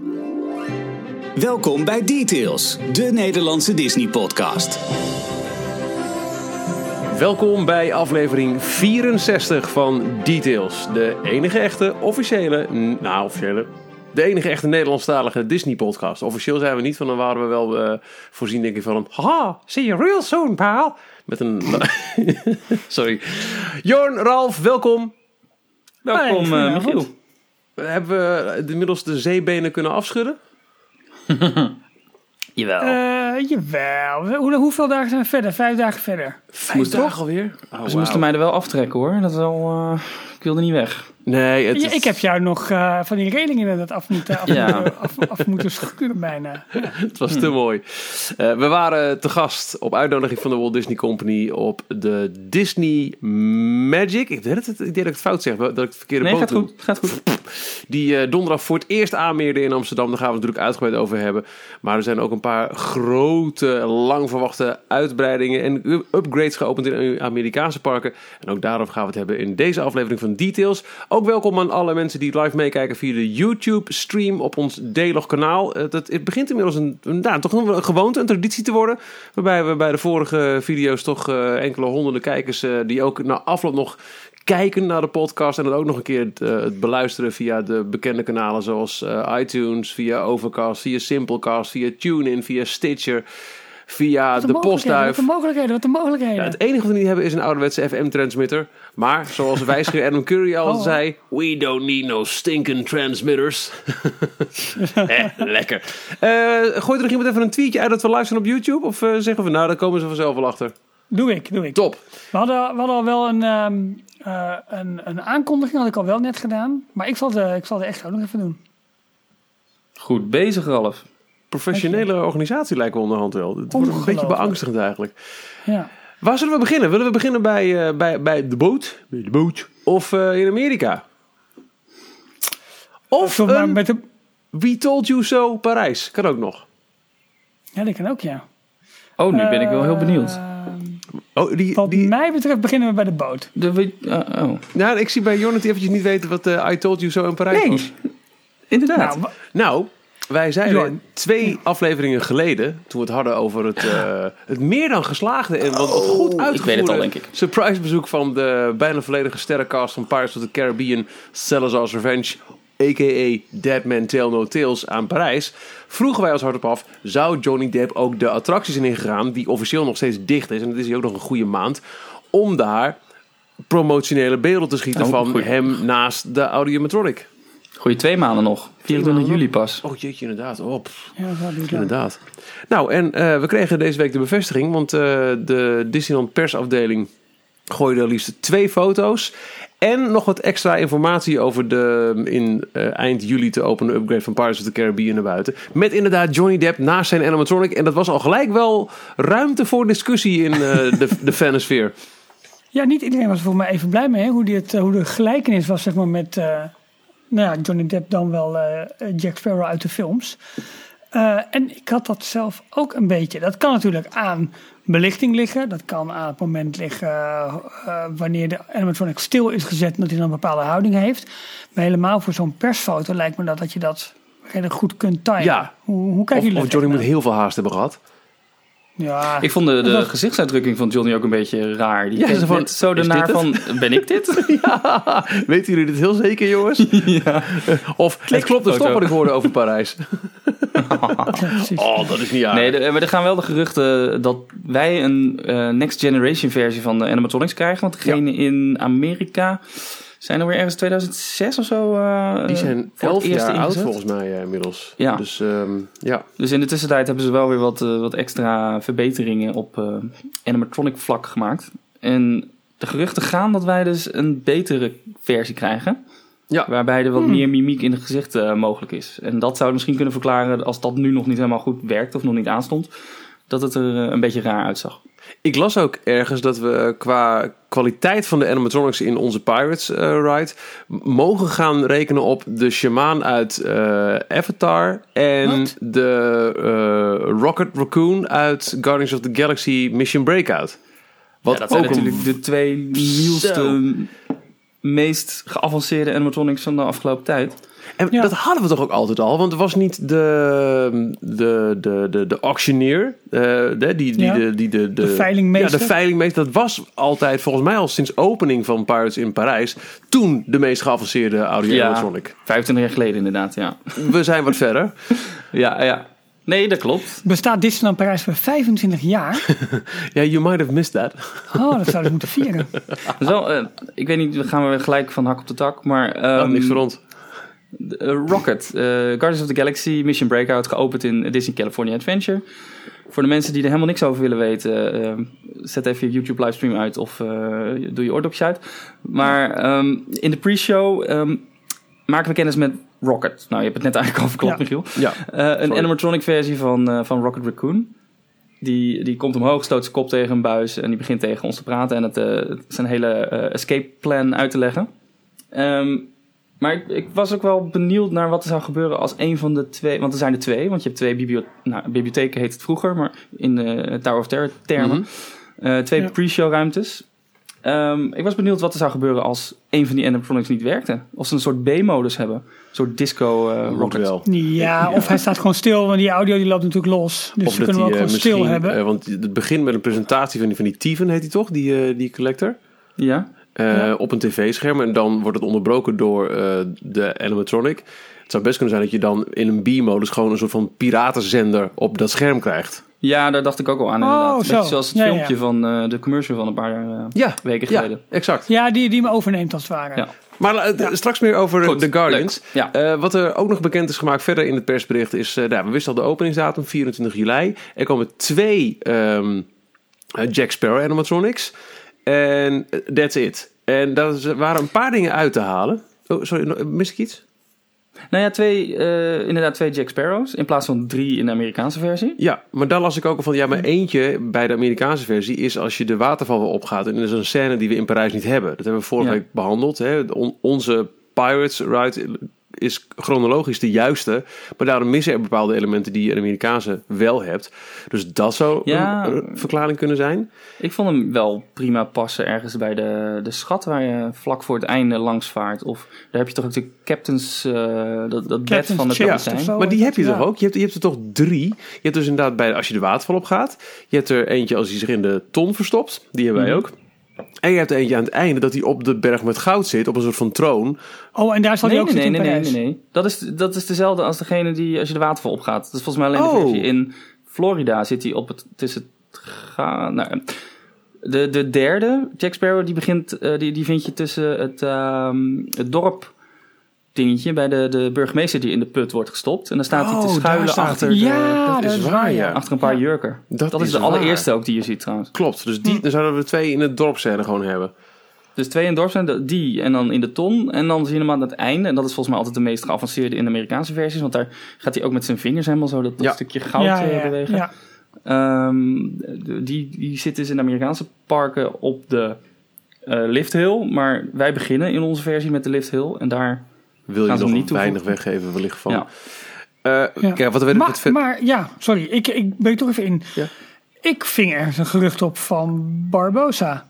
Welkom bij Details, de Nederlandse Disney-podcast. Welkom bij aflevering 64 van Details. De enige echte, de enige echte Nederlandstalige Disney-podcast. Officieel zijn we niet, van dan waren we wel voorzien denk ik van een... Haha, see you real soon, pal. Met een... Sorry. Jorn, Ralf, welkom. Welkom, Michiel. Hebben we inmiddels de zeebenen kunnen afschudden? Jawel. Hoeveel dagen zijn we verder? 5 dagen verder. 5 dagen alweer? Oh, Ze moesten mij er wel aftrekken hoor. Dat is al, ik wilde niet weg. Nee, Ik heb jou nog van die relingen dat af moeten schuren bijna. Ja. Het was te mooi. We waren te gast op uitnodiging van de Walt Disney Company op de Disney Magic. Ik denk dat ik het fout zeg, dat ik het verkeerde boot doe. Gaat goed. Die donderdag voor het eerst aanmeerde in Amsterdam. Daar gaan we het natuurlijk uitgebreid over hebben. Maar er zijn ook een paar grote, lang verwachte uitbreidingen en upgrades geopend in Amerikaanse parken. En ook daarover gaan we het hebben in deze aflevering van Details. Ook welkom aan alle mensen die live meekijken via de YouTube-stream op ons D-Log kanaal. Het begint inmiddels toch een gewoonte, een traditie te worden. Waarbij we bij de vorige video's toch enkele honderden kijkers die ook na afloop nog kijken naar de podcast en dan ook nog een keer het beluisteren via de bekende kanalen zoals iTunes, via Overcast, via Simplecast, via TuneIn, via Stitcher, via de postduif. Wat de mogelijkheden. Ja, het enige wat we niet hebben is een ouderwetse FM-transmitter. Maar zoals wijsgeer Adam Curry al zei, we don't need no stinking transmitters. Lekker. Gooi er nog iemand even een tweetje uit dat we live zijn op YouTube? Of zeggen we, nou, daar komen ze vanzelf wel achter. Doe ik. Top. We hadden al wel een aankondiging, had ik al wel net gedaan. Maar ik zal de echt ook nog even doen. Goed bezig, Ralf. Professionele organisatie lijken we onderhand wel. Het wordt een beetje beangstigend eigenlijk. Ja. Waar zullen we beginnen? Willen we beginnen bij de boot? Bij de boot. Of in Amerika? Of We Told You So Parijs. Kan ook nog. Ja, dat kan ook, ja. Oh, nu ben ik wel heel benieuwd. Wat mij betreft beginnen we bij de boot. Nou, ik zie bij Jorn dat hij eventjes niet weet wat I Told You So in Parijs was. Inderdaad. Nou, wij zeiden 2 afleveringen geleden, toen we het hadden over het meer dan geslaagde en wat goed uitgevoerde ik weet het al, denk ik. surprisebezoek van de bijna volledige sterrencast van Pirates of the Caribbean, Salazar's Revenge, a.k.a. Dead Man Tell No Tales aan Parijs, vroegen wij als hardop af, zou Johnny Depp ook de attracties in ingegaan, die officieel nog steeds dicht is, en het is hier ook nog een goede maand, om daar promotionele beelden te schieten van hem naast de Audiomatronic. Goeie 2 maanden nog. 24 juli pas. Oh jeetje, inderdaad. Ja, inderdaad. Nou, en we kregen deze week de bevestiging, want de Disneyland persafdeling gooide liefst 2 foto's en nog wat extra informatie over de eind juli te openen upgrade van Pirates of the Caribbean naar buiten. Met inderdaad Johnny Depp naast zijn animatronic. En dat was al gelijk wel ruimte voor discussie in de fanosfeer. Ja, niet iedereen was er voor mij even blij mee. Hè? Hoe de gelijkenis was zeg maar met Johnny Depp dan wel Jack Sparrow uit de films. En ik had dat zelf ook een beetje. Dat kan natuurlijk aan belichting liggen. Dat kan aan het moment liggen wanneer de animatronic stil is gezet en dat hij dan een bepaalde houding heeft. Maar helemaal voor zo'n persfoto lijkt me dat je dat redelijk goed kunt timen. Ja. Hoe kijken jullie of Johnny moet heel veel haast hebben gehad. Ja, ik vond de gezichtsuitdrukking van Johnny ook een beetje raar. Die keek zo ernaar van, ben ik dit? Ja, weten jullie dit heel zeker, jongens? Ja. Of, het klopt dus toch wat ik hoorde over Parijs. Dat is niet aardig. Nee, maar er gaan wel de geruchten dat wij een next generation versie van de animatronics krijgen. Want degene in Amerika zijn er weer ergens 2006 of zo. Die zijn 11 jaar oud volgens mij inmiddels. Ja. Dus, dus in de tussentijd hebben ze wel weer wat extra verbeteringen op animatronic vlak gemaakt. En de geruchten gaan dat wij dus een betere versie krijgen. Ja. Waarbij er wat meer mimiek in het gezicht mogelijk is. En dat zou misschien kunnen verklaren, als dat nu nog niet helemaal goed werkt of nog niet aanstond, dat het er een beetje raar uitzag. Ik las ook ergens dat we qua kwaliteit van de animatronics in onze Pirates ride mogen gaan rekenen op de shamaan uit Avatar en de Rocket Raccoon uit Guardians of the Galaxy Mission Breakout. Wat dat zijn natuurlijk de 2 nieuwste, meest geavanceerde animatronics van de afgelopen tijd. En dat hadden we toch ook altijd al? Want er was niet de auctioneer, de veilingmeester. Ja, de veilingmeester. Dat was altijd volgens mij al sinds opening van Pirates in Parijs toen de meest geavanceerde audio-animatronic. 25 jaar geleden inderdaad, ja. We zijn wat verder. Ja. Nee, dat klopt. Bestaat Disneyland Parijs voor 25 jaar? Ja, you might have missed that. Oh, dat zouden we moeten vieren. Zo, ik weet niet, we gaan weer gelijk van hak op de tak, maar... niks voor ons. Rocket, Guardians of the Galaxy, Mission Breakout, geopend in Disney California Adventure. Voor de mensen die er helemaal niks over willen weten, zet even je YouTube livestream uit of doe je oordopjes uit. Maar in de pre-show maken we kennis met Rocket. Nou, je hebt het net eigenlijk al verklapt, Michiel. Ja, een animatronic versie van Rocket Raccoon. Die komt omhoog, stoot zijn kop tegen een buis en die begint tegen ons te praten en zijn hele escape plan uit te leggen. Maar ik was ook wel benieuwd naar wat er zou gebeuren als een van de twee... Want er zijn er twee, want je hebt twee bibliotheken heet het vroeger, maar in de Tower of Terror termen. Twee pre-show ruimtes. Ik was benieuwd wat er zou gebeuren als een van die animatronics niet werkte. Of ze een soort B-modus hebben. Een soort disco rocket. Wel. Ja, of hij staat gewoon stil, want die audio die loopt natuurlijk los. Dus ze kunnen we ook gewoon stil hebben. Want het begint met een presentatie van die Teven, heet hij toch? Die collector. Ja. Op een tv-scherm en dan wordt het onderbroken door de animatronic. Het zou best kunnen zijn dat je dan in een B-modus gewoon een soort van piratenzender op dat scherm krijgt. Ja, daar dacht ik ook al aan inderdaad. Zo. Zoals het filmpje van de commercial van een paar weken geleden. Ja, exact. Ja, die me overneemt als het ware. Ja. Maar straks meer over The Guardians. Ja. Wat er ook nog bekend is gemaakt verder in het persbericht is... we wisten al de openingsdatum, 24 juli. Er komen 2 Jack Sparrow animatronics. En that's it. En daar waren een paar dingen uit te halen. Oh, sorry, mis ik iets? Nou ja, inderdaad 2 Jack Sparrows in plaats van 3 in de Amerikaanse versie. Ja, maar daar las ik ook al van... Ja, maar eentje bij de Amerikaanse versie is als je de waterval weer opgaat. En dat is een scène die we in Parijs niet hebben. Dat hebben we vorige week behandeld. Hè. Onze Pirates ride is chronologisch de juiste. Maar daarom missen er bepaalde elementen die je in de Amerikaanse wel hebt. Dus dat zou een verklaring kunnen zijn. Ik vond hem wel prima passen ergens bij de schat waar je vlak voor het einde langs vaart. Of daar heb je toch ook de captain's, dat bed van de kapitein. Maar die heb je toch ook? Je hebt er toch 3. Je hebt dus inderdaad als je de waterval op gaat. Je hebt er eentje als hij zich in de ton verstopt. Die hebben wij ook. En je hebt er eentje aan het einde dat hij op de berg met goud zit, op een soort van troon. Oh, en daar zal hij ook zitten in Parijs? Nee. Dat is dezelfde als degene die als je de waterval opgaat. Dat is volgens mij alleen de versie. In Florida zit hij op het... De derde, Jack Sparrow, die vind je tussen het dorp dingetje bij de burgemeester die in de put wordt gestopt. En dan staat hij te schuilen achter dat is waar, achter een paar jurken. Dat is de allereerste ook die je ziet trouwens. Klopt, dus dan zouden we 2 in het dorpscène gewoon hebben. Dus 2 in het dorpscène, die en dan in de ton. En dan zie je hem aan het einde. En dat is volgens mij altijd de meest geavanceerde in de Amerikaanse versies. Want daar gaat hij ook met zijn vingers helemaal zo dat stukje goud bewegen. Ja. Die zit dus in de Amerikaanse parken op de lift hill. Maar wij beginnen in onze versie met de lift hill. En daar wil je nog weinig weggeven wellicht van. Kijk, wat we maar ja, sorry, ik breek toch even in. Ja. Ik ving ergens een gerucht op van Barbossa.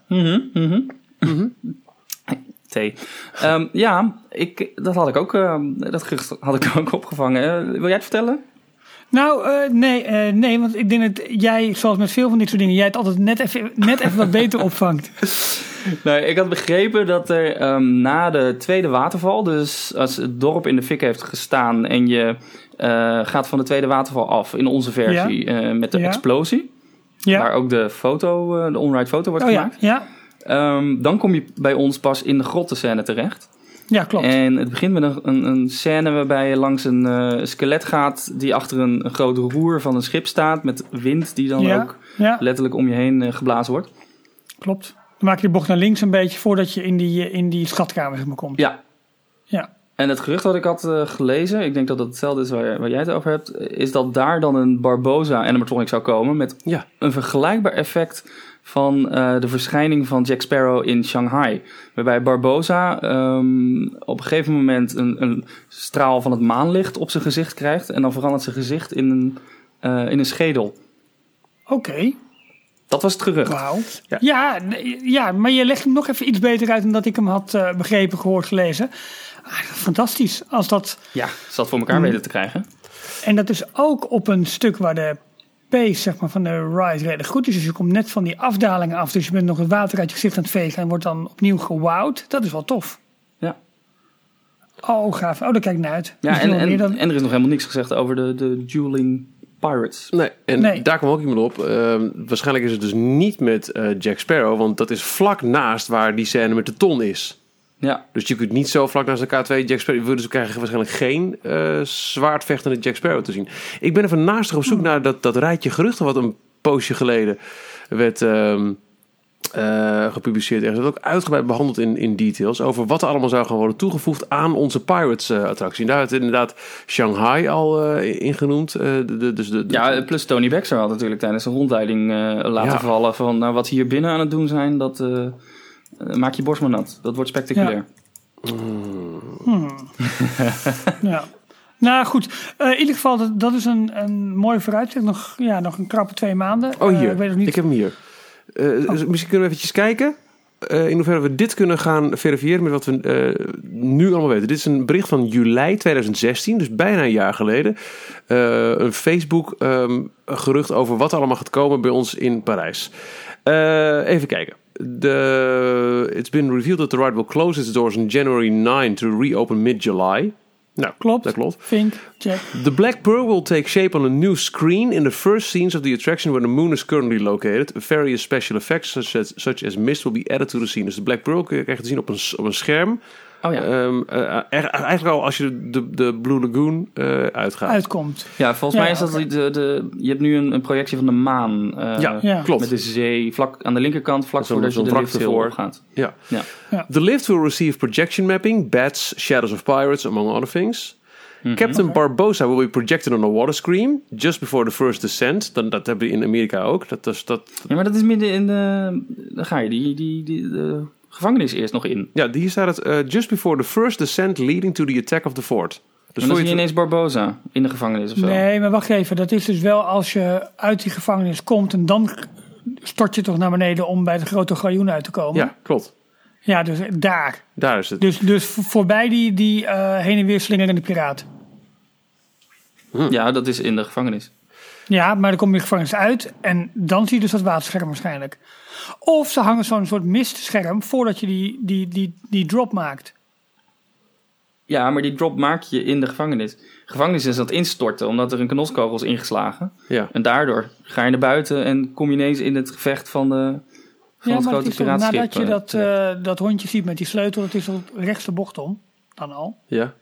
Dat had ik ook. Dat gerucht had ik ook opgevangen. Wil jij het vertellen? Nou, nee, want ik denk dat jij, zoals met veel van dit soort dingen, jij het altijd net even wat beter opvangt. Nee, ik had begrepen dat er na de tweede waterval, dus als het dorp in de fik heeft gestaan en je gaat van de tweede waterval af in onze versie met de explosie, waar ook de on-ride foto wordt gemaakt. Ja. Dan kom je bij ons pas in de grottenscène terecht. Ja, klopt. En het begint met een scène waarbij je langs een skelet gaat die achter een groot roer van een schip staat met wind die dan ook letterlijk om je heen geblazen wordt. Klopt. Dan maak je de bocht naar links een beetje voordat je in die schatkamer komt. Ja. En het gerucht wat ik had gelezen, ik denk dat het hetzelfde is waar jij het over hebt, is dat daar dan een Barbossa animatronic zou komen met een vergelijkbaar effect van de verschijning van Jack Sparrow in Shanghai. Waarbij Barbossa op een gegeven moment een straal van het maanlicht op zijn gezicht krijgt en dan verandert zijn gezicht in een schedel. Oké. Dat was het gerucht. Wauw. Ja, maar je legt hem nog even iets beter uit dan dat ik hem had begrepen, gehoord, gelezen. Fantastisch. Als dat... Ja, ze dat voor elkaar weten te krijgen. En dat is ook op een stuk waar de pace zeg maar, van de ride redelijk goed is. Dus je komt net van die afdalingen af. Dus je bent nog het water uit je gezicht aan het vegen en wordt dan opnieuw gewowd. Dat is wel tof. Ja. Oh, gaaf. Oh, daar kijk ik naar uit. Ja, Dus en er is nog helemaal niks gezegd over de Dueling Pirates. Nee, daar kwam ook iemand op. Waarschijnlijk is het dus niet met Jack Sparrow, want dat is vlak naast waar die scène met de ton is. Ja. Dus je kunt niet zo vlak naast elkaar 2 Jack Sparrow. Dus we krijgen waarschijnlijk geen zwaardvechtende Jack Sparrow te zien. Ik ben even naastig op zoek naar dat rijtje geruchten wat een poosje geleden werd gepubliceerd. Er is ook uitgebreid behandeld in details over wat er allemaal zou gaan worden toegevoegd aan onze Pirates-attractie. Daar werd inderdaad Shanghai al in genoemd. Plus Tony Baxter had natuurlijk tijdens de rondleiding laten vallen van nou, wat hier binnen aan het doen zijn, dat maak je borst maar nat. Dat wordt spectaculair. Ja. Nou goed, in ieder geval, dat is een mooi vooruitzicht. Nog een krappe 2 maanden. Oh, hier. Ik weet nog niet. Ik heb hem hier. Misschien kunnen we eventjes kijken in hoeverre we dit kunnen gaan verifiëren met wat we nu allemaal weten. Dit is een bericht van juli 2016, dus bijna een jaar geleden. Een Facebook gerucht over wat er allemaal gaat komen bij ons in Parijs. Even kijken. It's been revealed that the ride will close its doors on January 9 to reopen mid-July. Nou, klopt. Dat klopt. Fink, check. The Black Pearl will take shape on a new screen in the first scenes of the attraction where the moon is currently located. Various special effects such as mist will be added to the scene. Dus de Black Pearl kun je echt zien op een scherm. Oh ja. Eigenlijk al als je de Blue Lagoon uitkomt. Ja, volgens mij is dat je hebt nu een projectie van de maan. Klopt. Met de zee vlak aan de linkerkant, vlak voordat je de lift ervoor gaat. Ja. The lift will receive projection mapping, bats, shadows of pirates, among other things. Captain Barbossa will be projected on a water screen just before the first descent. Dat hebben we in Amerika ook. Ja, maar dat is midden in de... Dan ga je de gevangenis eerst nog in. Ja, hier staat het just before the first descent leading to the attack of the fort. Dus dan zie je ineens Barbossa in de gevangenis of zo. Nee, maar wacht even. Dat is dus wel als je uit die gevangenis komt en dan stort je toch naar beneden om bij de grote galjoen uit te komen. Ja, klopt. Ja, dus daar. Daar is het. Dus voorbij die heen en weer slingerende piraat. Ja, dat is in de gevangenis. Ja, maar dan kom je de gevangenis uit en dan zie je dus dat waterscherm waarschijnlijk. Of ze hangen zo'n soort mistscherm voordat je die drop maakt. Ja, maar die drop maak je in de gevangenis. De gevangenis is aan het instorten omdat er een kanoskogel is ingeslagen. Ja. En daardoor ga je naar buiten en kom je ineens in het gevecht van het grote piraatschip. Nadat je dat hondje ziet met die sleutel, dat is op rechts de bocht om. Dan al. Ja.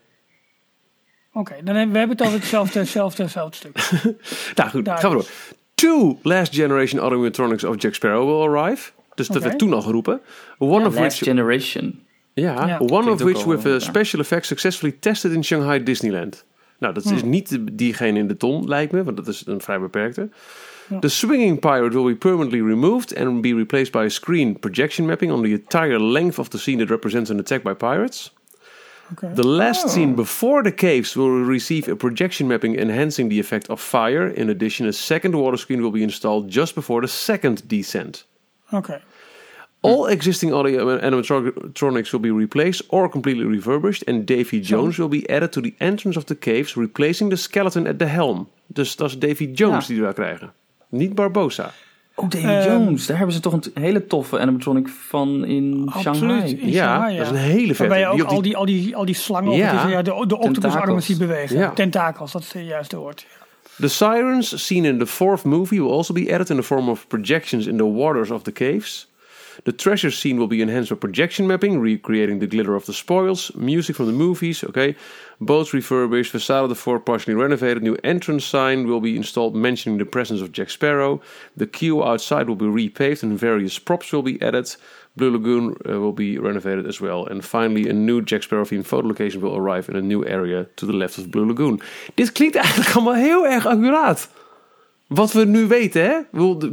Oké, dan hebben we het over hetzelfde stuk. Nou goed, gaan we door. 2 last generation animatronics of Jack Sparrow will arrive. Dus dat werd toen al geroepen. Last generation. Ja, one of which with a special effects successfully tested in Shanghai Disneyland. Nou, dat is niet diegene in de ton, lijkt me, want dat is een vrij beperkte. The swinging pirate will be permanently removed and be replaced by a screen projection mapping on the entire length of the scene that represents an attack by pirates. Okay. The last scene before the caves will receive a projection mapping enhancing the effect of fire. In addition, a second water screen will be installed just before the second descent. Okay. All existing audio animatronics will be replaced or completely refurbished, and Davy Jones will be added to the entrance of the caves, replacing the skeleton at the helm. Dus dat is Davy Jones die we daar krijgen. Niet Barbossa. Oh, Davy Jones. Daar hebben ze toch een hele toffe animatronic van in Shanghai. In Shanghai, dat is een hele vette. Waarbij je ook al die slangen, de octopusarmen ziet bewegen. Ja. Tentakels, dat is het juiste woord. The sirens seen in the 4th movie will also be added in the form of projections in the waters of the caves. The treasure scene will be enhanced with projection mapping, recreating the glitter of the spoils, music from the movies, boats refurbished, facade of the fort partially renovated, new entrance sign will be installed mentioning the presence of Jack Sparrow, the queue outside will be repaved and various props will be added, Blue Lagoon will be renovated as well, and finally a new Jack Sparrow themed photo location will arrive in a new area to the left of Blue Lagoon. Dit klinkt eigenlijk allemaal heel erg accuraat. Wat we nu weten, hè?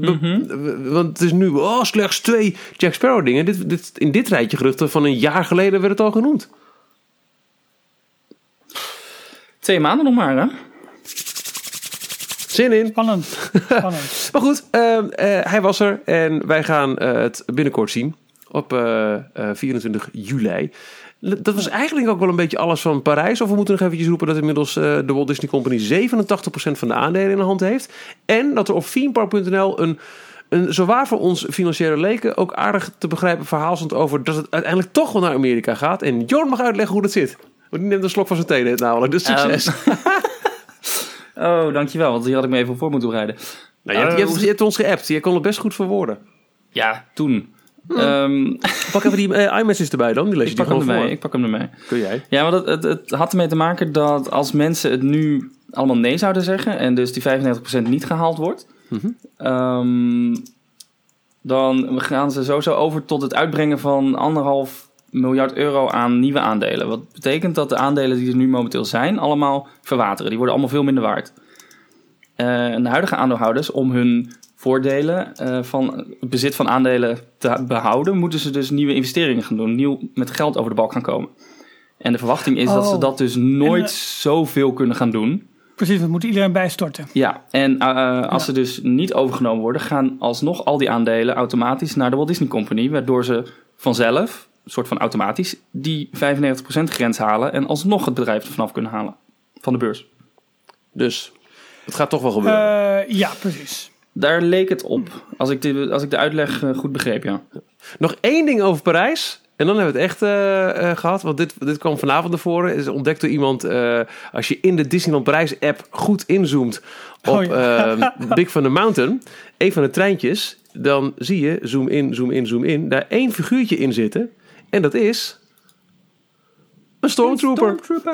Want het is nu slechts 2 Jack Sparrow dingen. In dit rijtje geruchten van een jaar geleden werd het al genoemd. 2 maanden nog maar, hè? Zin in. Spannend. Maar goed, hij was er en wij gaan het binnenkort zien op 24 juli. Dat was eigenlijk ook wel een beetje alles van Parijs. Of we moeten nog eventjes roepen dat inmiddels de Walt Disney Company 87% van de aandelen in de hand heeft. En dat er op themepark.nl een zowaar voor ons financiële leken ook aardig te begrijpen verhaal stond over dat het uiteindelijk toch wel naar Amerika gaat. En Jorn mag uitleggen hoe dat zit. Want die neemt een slok van zijn thee net namelijk. Dus succes. Oh, dankjewel. Want hier had ik me even voor moeten bereiden. Nou, je hebt ons geappt. Je kon het best goed verwoorden. Ja, toen. Pak even die iMessage erbij dan. Die lees je die gewoon voor. Ik pak hem ermee. Kun jij? Ja, want het had ermee te maken dat als mensen het nu allemaal nee zouden zeggen en dus die 95% niet gehaald wordt, dan gaan ze sowieso over tot het uitbrengen van 1,5 miljard euro aan nieuwe aandelen. Wat betekent dat de aandelen die er nu momenteel zijn allemaal verwateren. Die worden allemaal veel minder waard. En de huidige aandeelhouders, om hun voordelen van het bezit van aandelen te behouden, moeten ze dus nieuwe investeringen gaan doen. Nieuw met geld over de balk gaan komen. En de verwachting is dat ze dat dus nooit zoveel kunnen gaan doen. Precies, dat moet iedereen bijstorten. Ja, en als ze dus niet overgenomen worden, gaan alsnog al die aandelen automatisch naar de Walt Disney Company, waardoor ze vanzelf, een soort van automatisch, die 95% grens halen en alsnog het bedrijf er vanaf kunnen halen. Van de beurs. Dus, het gaat toch wel gebeuren. Ja, precies. Daar leek het op, als ik de uitleg goed begreep, ja. Nog één ding over Parijs. En dan hebben we het echt gehad. Want dit kwam vanavond naar voren. Is ontdekt door iemand. Als je in de Disneyland Parijs app goed inzoomt op Big Thunder Mountain. Een van de treintjes. Dan zie je, zoom in, zoom in, zoom in. Daar 1 figuurtje in zitten. En dat is een Stormtrooper.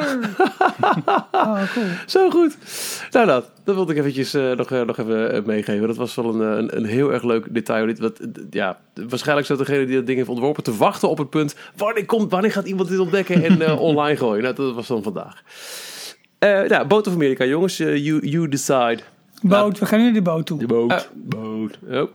Oh, cool. Zo goed. Nou, dat wilde ik eventjes nog even meegeven. Dat was wel een heel erg leuk detail. Waarschijnlijk zat degene die dat ding heeft ontworpen te wachten op het punt. Wanneer gaat iemand dit ontdekken en online gooien? Nou, dat was dan vandaag. Boot of Amerika, jongens. You decide. Boot, we gaan nu naar de boot toe. De boot. Oh.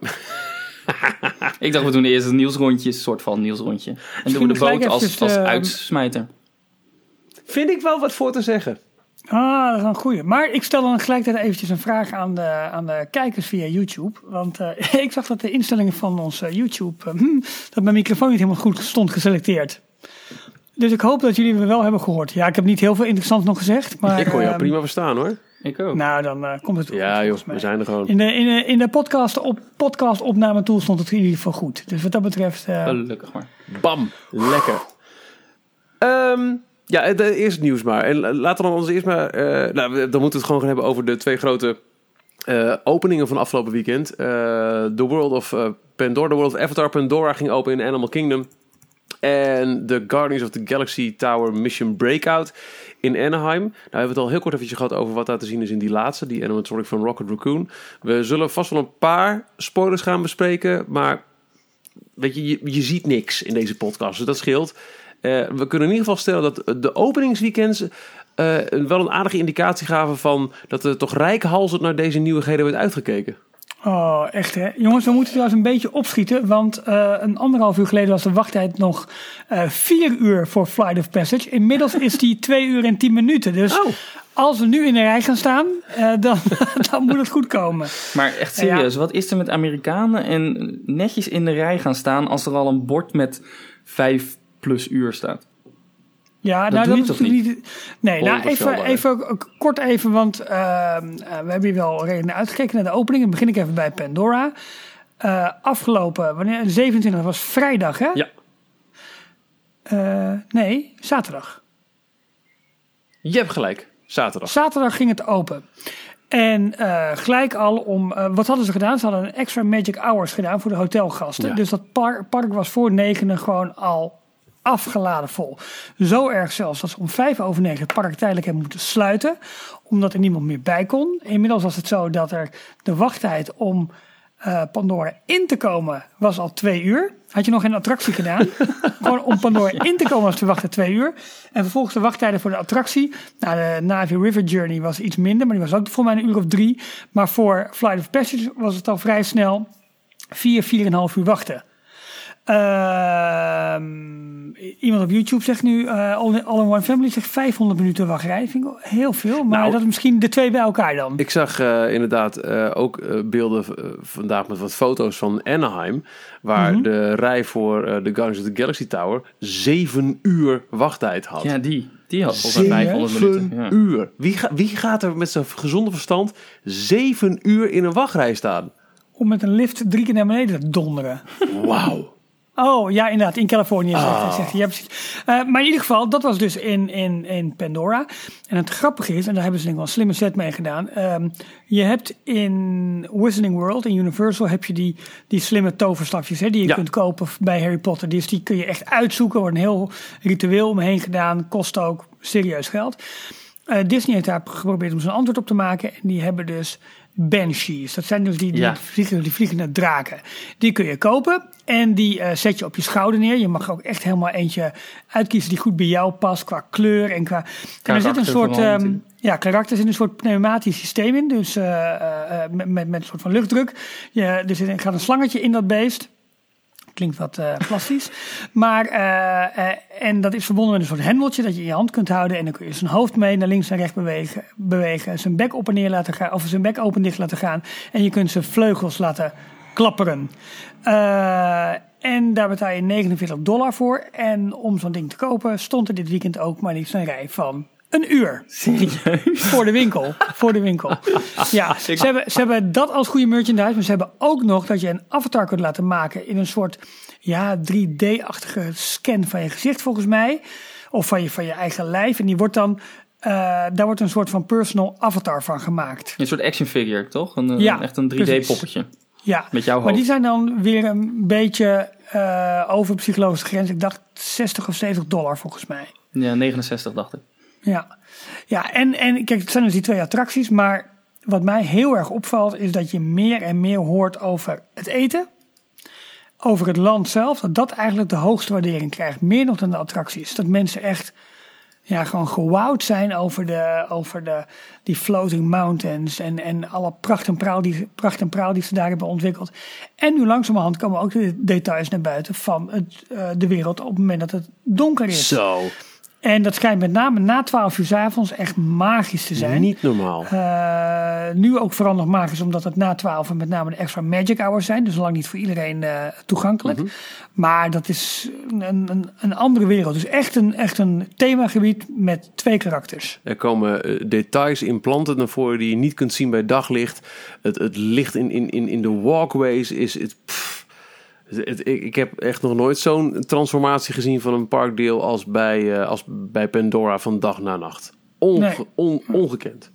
Ik dacht, we doen eerst een nieuwsrondje, een soort van nieuwsrondje. En doen we de boot als uitsmijter. Vind ik wel wat voor te zeggen. Dat is een goeie. Maar ik stel dan tegelijkertijd eventjes een vraag aan de kijkers via YouTube. Want ik zag dat de instellingen van ons YouTube, dat mijn microfoon niet helemaal goed stond geselecteerd. Dus ik hoop dat jullie me wel hebben gehoord. Ja, ik heb niet heel veel interessants nog gezegd. Maar, ik kon jou prima verstaan hoor. Ik ook. Nou, dan komt het wel. Ja joh, we zijn er gewoon. In de podcast opname tool stond het in ieder geval goed. Dus wat dat betreft... Gelukkig maar. Bam, lekker. Eerst nieuws maar. En laten we dan ons eerst maar... dan moeten we het gewoon gaan hebben over de 2 grote openingen van afgelopen weekend. The World of Pandora, The World of Avatar Pandora ging open in Animal Kingdom. En de Guardians of the Galaxy Tower Mission Breakout in Anaheim. Nou, we hebben het al heel kort eventjes gehad over wat daar te zien is in die laatste. Die animatronic van Rocket Raccoon. We zullen vast wel een paar spoilers gaan bespreken. Maar weet je ziet niks in deze podcast. Dus dat scheelt. We kunnen in ieder geval stellen dat de openingsweekends wel een aardige indicatie gaven van dat er toch reikhalzend naar deze nieuwigheden werd uitgekeken. Oh, echt hè. Jongens, we moeten trouwens een beetje opschieten. Want 1,5 uur geleden was de wachttijd nog 4 uur voor Flight of Passage. Inmiddels is die 2 uur en 10 minuten. Dus als we nu in de rij gaan staan, dan moet het goed komen. Maar echt serieus, wat is er met Amerikanen en netjes in de rij gaan staan als er al een bord met 5+ uur staat? Ja, dat doe je toch niet? Nee, nou even kort want we hebben hier wel redelijk uitgekeken naar de opening. Dan begin ik even bij Pandora. Afgelopen, 27 was vrijdag, hè? Ja. Nee, zaterdag. Je hebt gelijk, zaterdag. Zaterdag ging het open. En gelijk al wat hadden ze gedaan? Ze hadden een extra Magic Hours gedaan voor de hotelgasten. Ja. Dus dat park was voor 9 gewoon al afgeladen vol. Zo erg zelfs dat ze om 9:05 het park tijdelijk hebben moeten sluiten. Omdat er niemand meer bij kon. Inmiddels was het zo dat er de wachttijd om Pandora in te komen was al 2 uur. Had je nog geen attractie gedaan. Gewoon om Pandora in te komen was de wachttijd 2 uur. En vervolgens de wachttijden voor de attractie. Nou, de Na'vi River Journey was iets minder. Maar die was ook voor mij 1 uur of 3. Maar voor Flight of Passage was het al vrij snel 4,5 uur wachten. Iemand op YouTube zegt nu, All in One Family zegt 500 minuten wachtrij. Vind ik heel veel, maar dat is misschien de twee bij elkaar dan. Ik zag inderdaad ook beelden vandaag met wat foto's van Anaheim, waar de rij voor de Guardians of the Galaxy Tower 7 uur wachttijd had. Ja, die had volgens mij 500 minuten. 7 uur. Wie gaat er met zijn gezonde verstand 7 uur in een wachtrij staan? Om met een lift 3 keer naar beneden te donderen. Wauw. Oh, ja, inderdaad. In Californië zegt hij. Ja, precies. Maar in ieder geval, dat was dus in Pandora. En het grappige is, en daar hebben ze denk ik wel een slimme set mee gedaan. Je hebt in Wizarding World, in Universal, heb je die slimme toverstafjes die je kunt kopen bij Harry Potter. Dus die kun je echt uitzoeken. Wordt een heel ritueel omheen gedaan. Kost ook serieus geld. Disney heeft daar geprobeerd om zijn antwoord op te maken. En die hebben dus Banshees. Dat zijn dus die vliegende draken. Die kun je kopen en die zet je op je schouder neer. Je mag ook echt helemaal eentje uitkiezen die goed bij jou past qua kleur en qua... En er zit een soort karakter, zit een soort pneumatisch systeem in. Dus met een soort van luchtdruk. Er gaat een slangetje in dat beest. Klinkt wat plastisch. Maar, en dat is verbonden met een soort hendeltje dat je in je hand kunt houden. En dan kun je zijn hoofd mee naar links en rechts bewegen. Zijn bek op en neer laten gaan. Of zijn bek open dicht laten gaan. En je kunt zijn vleugels laten klapperen. En daar betaal je $49 voor. En om zo'n ding te kopen stond er dit weekend ook maar liefst een rij van 1 uur. Serieus? Voor de winkel. Ja, ze hebben dat als goede merchandise. Maar ze hebben ook nog dat je een avatar kunt laten maken in een soort 3D-achtige scan van je gezicht volgens mij. Of van je eigen lijf. En die wordt dan... daar wordt een soort van personal avatar van gemaakt. Een soort action figure, toch? Echt een 3D-poppetje. Ja, met jouw hoofd. Maar die zijn dan weer een beetje over de psychologische grens. Ik dacht $60 of $70 volgens mij. Ja, 69 dacht ik. Ja, en kijk, het zijn dus die 2 attracties. Maar wat mij heel erg opvalt is dat je meer en meer hoort over het eten. Over het land zelf. Dat eigenlijk de hoogste waardering krijgt. Meer nog dan de attracties. Dat mensen echt gewoon gewauwd zijn over die floating mountains. En alle pracht en praal die ze daar hebben ontwikkeld. En nu langzamerhand komen ook de details naar buiten van de wereld op het moment dat het donker is. Zo. En dat schijnt met name na 12 uur 's avonds echt magisch te zijn. Niet normaal. Nu ook vooral nog magisch omdat het na 12 met name de extra magic hours zijn. Dus lang niet voor iedereen toegankelijk. Mm-hmm. Maar dat is een andere wereld. Dus echt een themagebied met 2 karakters. Er komen details in planten naar voren die je niet kunt zien bij daglicht. Het licht in de walkways is... Ik heb echt nog nooit zo'n transformatie gezien van een parkdeel als bij Pandora van dag naar nacht. Ongekend.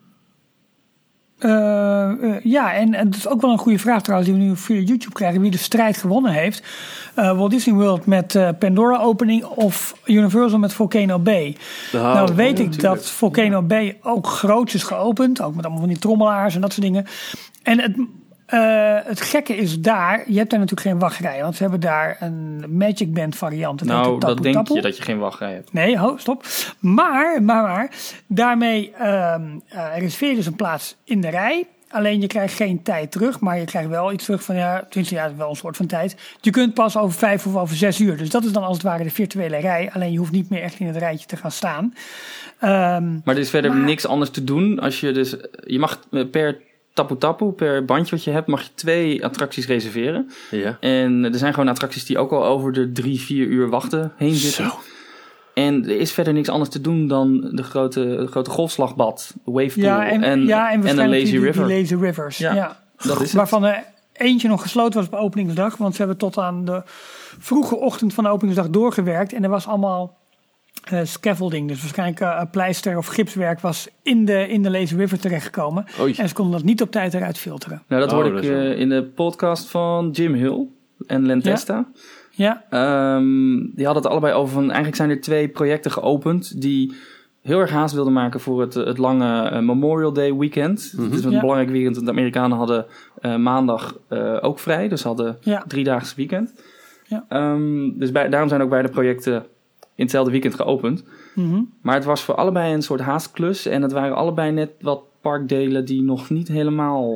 En dat is ook wel een goede vraag trouwens die we nu via YouTube krijgen. Wie de strijd gewonnen heeft. Walt Disney World met Pandora opening of Universal met Volcano Bay. Nou weet ik dat Volcano Bay ook groots is geopend. Ook met allemaal van die trommelaars en dat soort dingen. En het gekke is daar, je hebt daar natuurlijk geen wachtrij. Want ze hebben daar een Magic Band variant. Dat denk je dat je geen wachtrij hebt. Nee, stop. Maar daarmee reserveer je dus een plaats in de rij. Alleen je krijgt geen tijd terug, maar je krijgt wel iets terug van wel een soort van tijd. Je kunt pas over 5 of over 6 uur. Dus dat is dan als het ware de virtuele rij. Alleen je hoeft niet meer echt in het rijtje te gaan staan. Maar er is verder niks anders te doen. Je mag per tapu-tapu, per bandje wat je hebt, mag je 2 attracties reserveren. Ja. En er zijn gewoon attracties die ook al over de 3-4 uur wachten heen zitten. Zo. En er is verder niks anders te doen dan de grote golfslagbad, wavepool en een lazy river. Die lazy rivers, dat is waarvan er eentje nog gesloten was op openingsdag, want ze hebben tot aan de vroege ochtend van de openingsdag doorgewerkt en er was allemaal scaffolding, dus waarschijnlijk pleister of gipswerk was in de Lazy River terechtgekomen. En ze konden dat niet op tijd eruit filteren. Nou, dat hoorde ik in de podcast van Jim Hill en Len Testa. Ja. Die hadden het allebei over van, eigenlijk zijn er 2 projecten geopend die heel erg haast wilden maken voor het lange Memorial Day weekend. Het is een belangrijk weekend, want de Amerikanen hadden maandag ook vrij, dus hadden 3-daags weekend. Ja. Dus daarom zijn ook beide projecten in hetzelfde weekend geopend. Mm-hmm. Maar het was voor allebei een soort haastklus. En het waren allebei net wat parkdelen die nog niet helemaal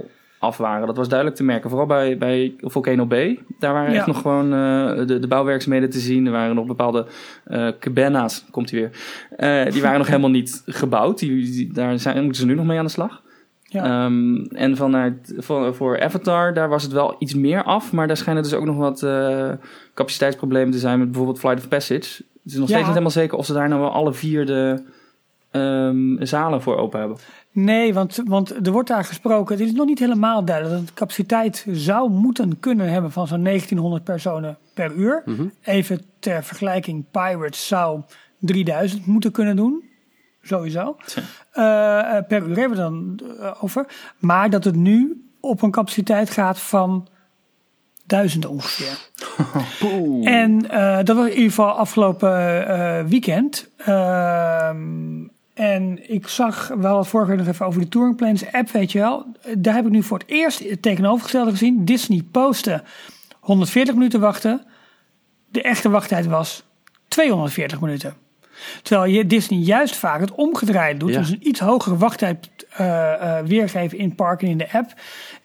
af waren. Dat was duidelijk te merken. Vooral bij Volcano Bay. Daar waren echt nog gewoon de bouwwerkzaamheden te zien. Er waren nog bepaalde cabanas, komt hij weer. Die waren nog helemaal niet gebouwd. Daar moeten ze nu nog mee aan de slag. Ja. En voor Avatar, daar was het wel iets meer af. Maar daar schijnen dus ook nog wat capaciteitsproblemen te zijn met bijvoorbeeld Flight of Passage. Het is nog steeds niet helemaal zeker of ze daar nou wel alle 4 de zalen voor open hebben. Nee, want er wordt daar gesproken. Het is nog niet helemaal duidelijk dat de capaciteit zou moeten kunnen hebben van zo'n 1900 personen per uur. Mm-hmm. Even ter vergelijking, Pirates zou 3000 moeten kunnen doen. Sowieso. Per uur hebben we dan over. Maar dat het nu op een capaciteit gaat van 1000 ongeveer. En dat was in ieder geval afgelopen weekend. En ik zag wel het vorige week nog even over de Touring Plans app, weet je wel. Daar heb ik nu voor het eerst het tegenovergestelde gezien. Disney postte 140 minuten wachten. De echte wachttijd was 240 minuten. Terwijl je Disney juist vaak het omgedraaid doet. Ja. Dus een iets hogere wachttijd weergeven in het park en in de app.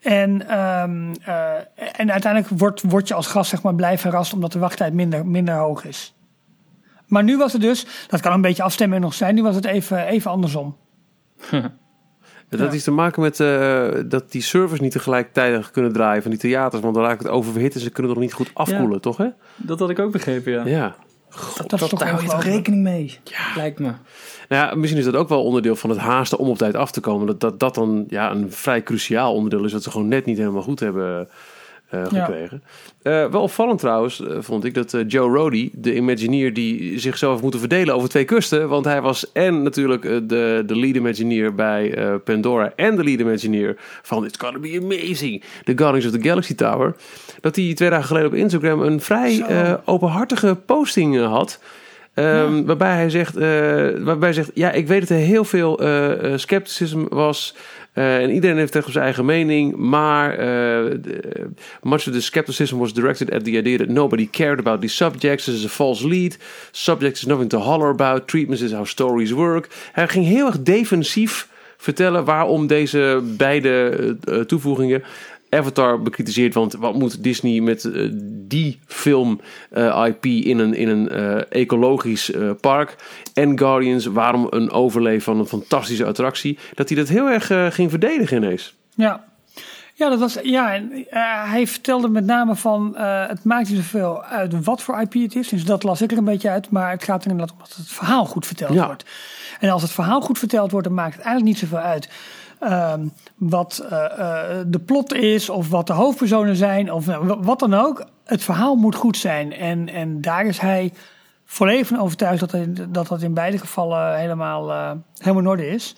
En uiteindelijk word je als gast zeg maar blij verrast omdat de wachttijd minder hoog is. Maar nu was het dus, dat kan een beetje afstemming nog zijn, nu was het even andersom. Dat is te maken met dat die servers niet tegelijkertijd kunnen draaien van die theaters. Want dan raakt het oververhit en ze kunnen nog niet goed afkoelen, toch hè? Dat had ik ook begrepen, ja. God, dat is toch daar hou je toch rekening mee? Ja. Lijkt me. Nou ja, misschien is dat ook wel onderdeel van het haasten om op tijd af te komen. Dat dan een vrij cruciaal onderdeel is dat ze gewoon net niet helemaal goed hebben gekregen. Wel opvallend trouwens, vond ik, dat Joe Rohde, de Imagineer die zichzelf heeft moeten verdelen over 2 kusten. Want hij was en natuurlijk de lead Imagineer bij Pandora en de lead Imagineer van It's Gonna Be Amazing, The Guardians of the Galaxy Tower. Dat hij 2 dagen geleden op Instagram een vrij openhartige posting had. Waarbij hij zegt, ja, ik weet dat er heel veel scepticism was. En iedereen heeft echt op zijn eigen mening. Maar much of the skepticism was directed at the idea that nobody cared about these subjects. This is a false lead. Subjects is nothing to holler about. Treatments is how stories work. Hij ging heel erg defensief vertellen waarom deze beide toevoegingen Avatar bekritiseerd, want wat moet Disney met die film IP in een ecologisch park? En Guardians, waarom een overleef van een fantastische attractie? Dat hij dat heel erg ging verdedigen ineens. Ja, dat was. Ja, hij vertelde met name van het maakt niet zoveel uit wat voor IP het is. Dus dat las ik er een beetje uit. Maar het gaat er inderdaad om dat het verhaal goed verteld wordt. En als het verhaal goed verteld wordt, dan maakt het eigenlijk niet zoveel uit. Wat de plot is of wat de hoofdpersonen zijn of wat dan ook. Het verhaal moet goed zijn. En daar is hij volledig van overtuigd dat in beide gevallen helemaal in orde is.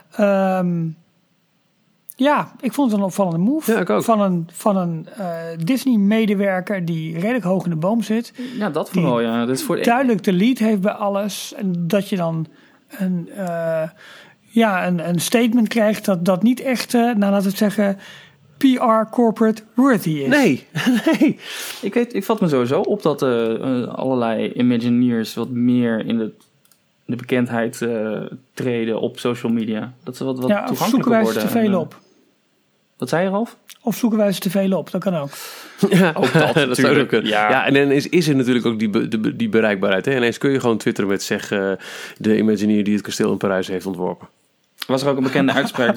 Ik vond het een opvallende move. Ja, ik ook. Van een Disney-medewerker die redelijk hoog in de boom zit. Ja, dat vooral, ja. Dat is voor duidelijk de lead heeft bij alles. En dat je dan een statement krijgt dat niet echt, laten we zeggen, PR corporate worthy is. Nee. Ik vat me sowieso op dat allerlei Imagineers wat meer in de bekendheid treden op social media. Dat ze wat toegankelijker worden. Of zoeken wij ze te veel op. Wat zei je, Ralf? Of zoeken wij ze te veel op, dat kan ook. Ja, ook dat zou ook kunnen. Ja, en dan is er natuurlijk ook die bereikbaarheid. Hè? Ineens kun je gewoon twitteren met de Imagineer die het kasteel in Parijs heeft ontworpen. Was er ook een bekende uitspraak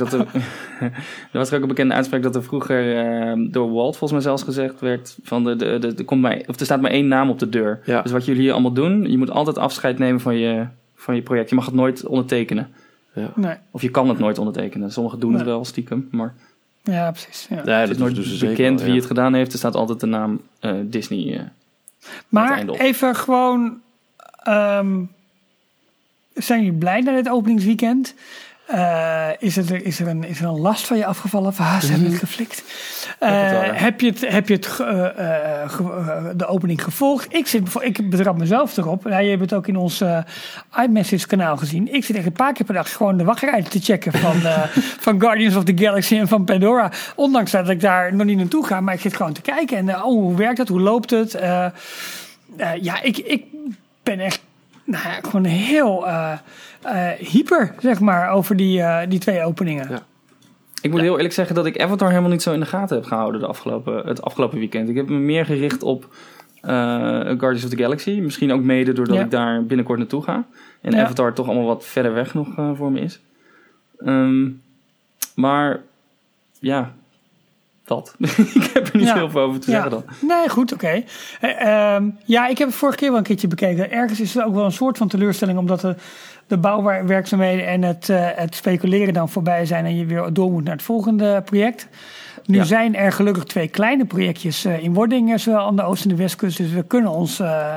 dat er vroeger door Walt volgens mij zelfs gezegd werd van er staat maar 1 naam op de deur. Ja. Dus wat jullie hier allemaal doen, je moet altijd afscheid nemen van je project. Je mag het nooit ondertekenen. Ja. Nee. Of je kan het nooit ondertekenen. Sommigen doen het wel stiekem, maar ja, precies. Ja. Het is nooit bekend wie het gedaan heeft. Er staat altijd de naam Disney. Maar even gewoon, zijn jullie blij naar dit openingsweekend? Is er een last van je afgevallen? Ze hebben het geflikt. Heb je de opening gevolgd? Ik betrap mezelf erop. Je hebt het ook in ons iMessage kanaal gezien. Ik zit echt een paar keer per dag gewoon de wachtrij te checken van Guardians of the Galaxy en van Pandora. Ondanks dat ik daar nog niet naartoe ga, maar ik zit gewoon te kijken. En hoe werkt het? Hoe loopt het? Ik ben echt gewoon heel hyper, zeg maar, over die 2 openingen. Ik moet heel eerlijk zeggen dat ik Avatar helemaal niet zo in de gaten heb gehouden het afgelopen weekend. Ik heb me meer gericht op Guardians of the Galaxy. Misschien ook mede doordat ik daar binnenkort naartoe ga. En Avatar toch allemaal wat verder weg nog voor me is. Maar ja, dat. Ik heb er niet heel veel over te zeggen dan. Nee, goed, oké. Ik heb het vorige keer wel een keertje bekeken. Ergens is het ook wel een soort van teleurstelling, omdat de bouwwerkzaamheden en het speculeren dan voorbij zijn en je weer door moet naar het volgende project. Nu zijn er gelukkig 2 kleine projectjes in wording, zowel aan de oost- en de westkust. Dus we kunnen ons...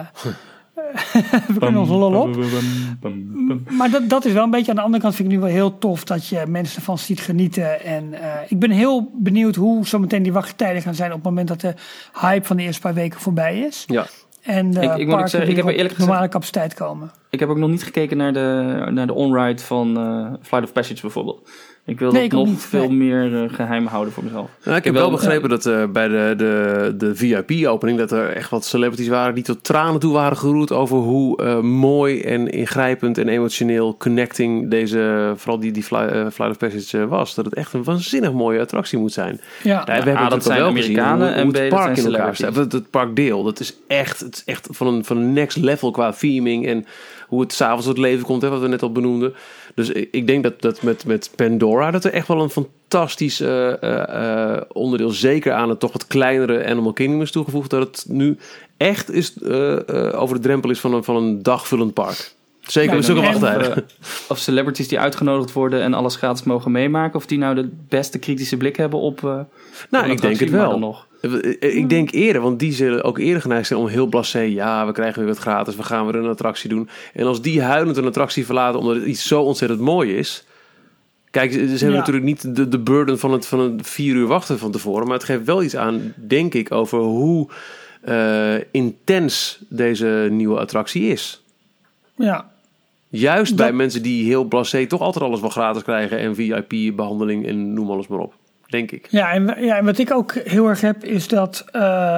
we kunnen ons lol op. Maar dat is wel een beetje. Aan de andere kant vind ik nu wel heel tof dat je mensen ervan ziet genieten. En ik ben heel benieuwd hoe zometeen die wachttijden gaan zijn op het moment dat de hype van de eerste paar weken voorbij is. Ja. En de ik moet ook zeggen, ik heb eerlijk gezegd normale capaciteit komen. Ik heb ook nog niet gekeken naar de on-ride van Flight of Passage bijvoorbeeld. Ik wil dat nog veel meer geheim houden voor mezelf. Nou, ik heb wel begrepen dat bij de VIP-opening... dat er echt wat celebrities waren die tot tranen toe waren geroerd... over hoe mooi en ingrijpend en emotioneel connecting vooral die Flight of Passage was. Dat het echt een waanzinnig mooie attractie moet zijn. Ja, we hebben dat zijn wel Amerikanen gezien hoe en het B, park dat in zijn elkaar staat. Het parkdeel, dat is echt van een next level qua theming... en hoe het s'avonds tot leven komt, wat we net al benoemden. Dus ik denk dat met Pandora... dat er echt wel een fantastisch onderdeel... zeker aan het toch wat kleinere Animal Kingdom is toegevoegd... dat het nu echt over de drempel is van een dagvullend park. Zeker met zulke wachttijden. Of celebrities die uitgenodigd worden... en alles gratis mogen meemaken... of die nou de beste kritische blik hebben op... ik denk het wel. Ik denk eerder, want die zullen ook eerder geneigd zijn om heel blasé... ja, we krijgen weer wat gratis, we gaan weer een attractie doen. En als die huilend een attractie verlaten... omdat het iets zo ontzettend mooi is... Kijk, ze hebben natuurlijk niet de burden van een 4 uur wachten van tevoren... maar het geeft wel iets aan, denk ik, over hoe intens deze nieuwe attractie is. Ja. Juist bij mensen die heel blasé toch altijd alles wel gratis krijgen... en VIP-behandeling en noem alles maar op. Denk ik. Ja, en wat ik ook heel erg heb is dat...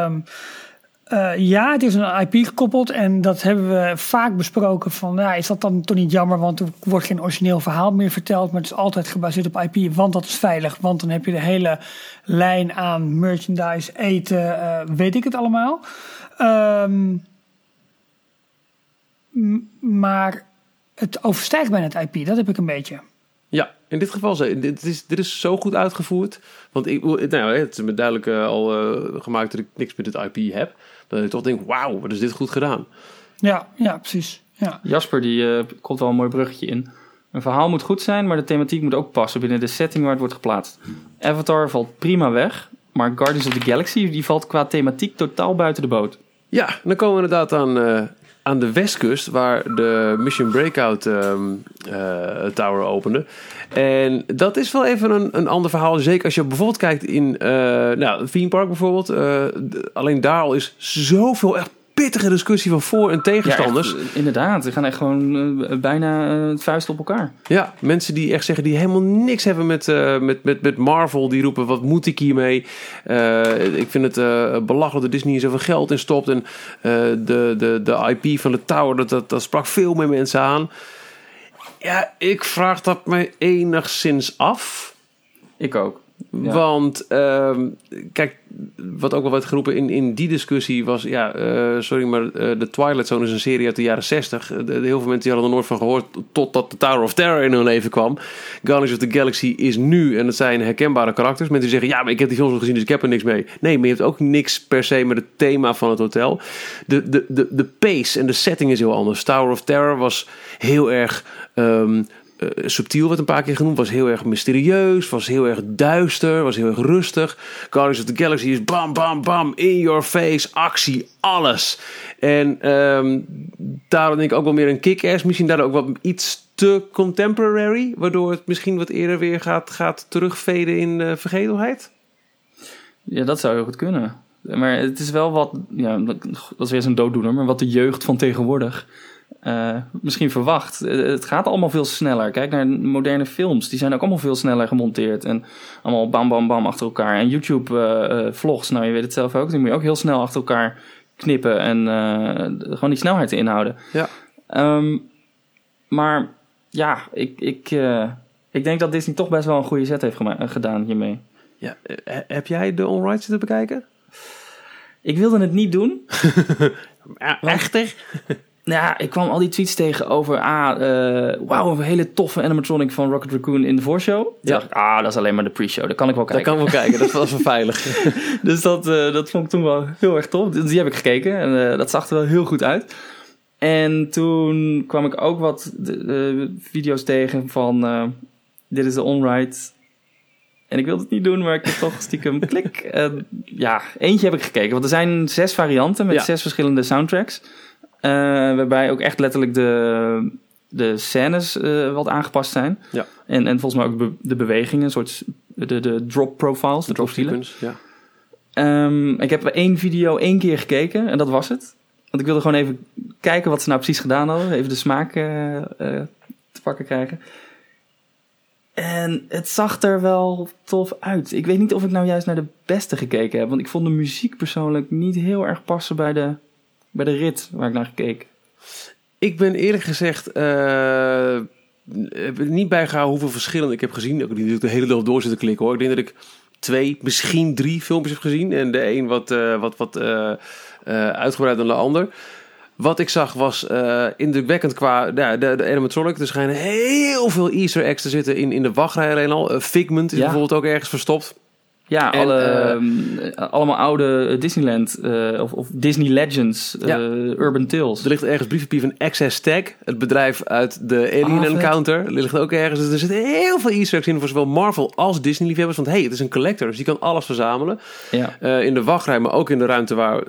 het is een IP gekoppeld en dat hebben we vaak besproken van... is dat dan toch niet jammer, want er wordt geen origineel verhaal meer verteld... maar het is altijd gebaseerd op IP, want dat is veilig. Want dan heb je de hele lijn aan merchandise, eten, weet ik het allemaal. Maar het overstijgt bijna het IP, dat heb ik een beetje... Ja, in dit geval, dit is zo goed uitgevoerd. Want het is me duidelijk al gemaakt dat ik niks met het IP heb. Dat ik toch denk, wauw, wat is dit goed gedaan. Ja, precies. Ja. Jasper, die komt wel een mooi bruggetje in. Een verhaal moet goed zijn, maar de thematiek moet ook passen binnen de setting waar het wordt geplaatst. Avatar valt prima weg, maar Guardians of the Galaxy die valt qua thematiek totaal buiten de boot. Ja, dan komen we inderdaad aan de westkust, waar de Mission Breakout Tower opende. En dat is wel even een ander verhaal. Zeker als je bijvoorbeeld kijkt in Theme Park bijvoorbeeld. Alleen daar al is zoveel echt pittige discussie van voor- en tegenstanders. Ja, echt, inderdaad, we gaan echt gewoon bijna het vuist op elkaar. Ja, mensen die echt zeggen die helemaal niks hebben met Marvel. Die roepen, wat moet ik hiermee? Ik vind het belachelijk dat Disney hier zoveel geld in stopt. En de IP van de Tower, dat sprak veel meer mensen aan. Ja, ik vraag dat me enigszins af. Ik ook. Ja. Want, kijk, wat ook wel werd geroepen in die discussie was... maar de Twilight Zone is een serie uit de jaren 60. Heel veel mensen die hadden er nooit van gehoord... totdat de Tower of Terror in hun leven kwam. Guardians of the Galaxy is nu... en dat zijn herkenbare karakters. Mensen die zeggen, ja, maar ik heb die films al gezien... dus ik heb er niks mee. Nee, maar je hebt ook niks per se met het thema van het hotel. De pace en de setting is heel anders. Tower of Terror was heel erg... subtiel werd een paar keer genoemd, was heel erg mysterieus, was heel erg duister, was heel erg rustig. Guardians of the Galaxy is bam, bam, bam, in your face, actie, alles. En daarom denk ik ook wel meer een kick-ass, misschien daardoor ook wat iets te contemporary, waardoor het misschien wat eerder weer gaat terugveden in vergetelheid. Ja, dat zou heel goed kunnen. Maar het is wel wat, dat is weer zo'n dooddoener, maar wat de jeugd van tegenwoordig... misschien verwacht. Het gaat allemaal veel sneller. Kijk naar moderne films. Die zijn ook allemaal veel sneller gemonteerd. En allemaal bam, bam, bam achter elkaar. En YouTube vlogs, nou je weet het zelf ook. Die moet je ook heel snel achter elkaar knippen. En gewoon die snelheid inhouden. Ja. Maar ja, ik Ik denk dat Disney toch best wel een goede zet heeft gedaan hiermee. Ja, heb jij de On-Ride zitten bekijken? Ik wilde het niet doen. Echter? Ja, ik kwam al die tweets tegen over... wauw, een hele toffe animatronic van Rocket Raccoon in de voorshow. Ja. Dacht ik, dat is alleen maar de pre-show. Daar kan ik wel kijken. Dat kan wel kijken, dat was wel veilig. Dus dat vond ik toen wel heel erg tof. Die heb ik gekeken en dat zag er wel heel goed uit. En toen kwam ik ook wat video's tegen van... dit is de On-Ride. En ik wilde het niet doen, maar ik heb toch stiekem klik. Eentje heb ik gekeken. Want er zijn 6 varianten met 6 verschillende soundtracks. Waarbij ook echt letterlijk de scènes wat aangepast zijn. Ja. En volgens mij ook de bewegingen, een soort de drop profiles, de drop sequence. Ja. Ik heb 1 video 1 keer gekeken en dat was het. Want ik wilde gewoon even kijken wat ze nou precies gedaan hadden. Even de smaak te pakken krijgen. En het zag er wel tof uit. Ik weet niet of ik nou juist naar de beste gekeken heb. Want ik vond de muziek persoonlijk niet heel erg passen bij de rit waar ik naar keek. Ik ben eerlijk gezegd niet bijgehouden hoeveel verschillen ik heb gezien. Ik heb natuurlijk de hele dag door zitten klikken hoor. Ik denk dat ik 2, misschien 3 filmpjes heb gezien. En de een wat uitgebreider dan de ander. Wat ik zag was indrukwekkend qua de animatronic. Er schijnen heel veel Easter eggs te zitten in de wachtrij alleen al. Figment is bijvoorbeeld ook ergens verstopt. Ja, allemaal oude Disneyland of Disney Legends, Urban Tales. Er ligt ergens briefpapier van Access Tag, het bedrijf uit de Alien Encounter. Er ligt ook ergens. Dus er zitten heel veel Easter eggs in voor zowel Marvel als Disney liefhebbers. Want het is een collector, dus die kan alles verzamelen. Ja. In de wachtrij, maar ook in de ruimte waar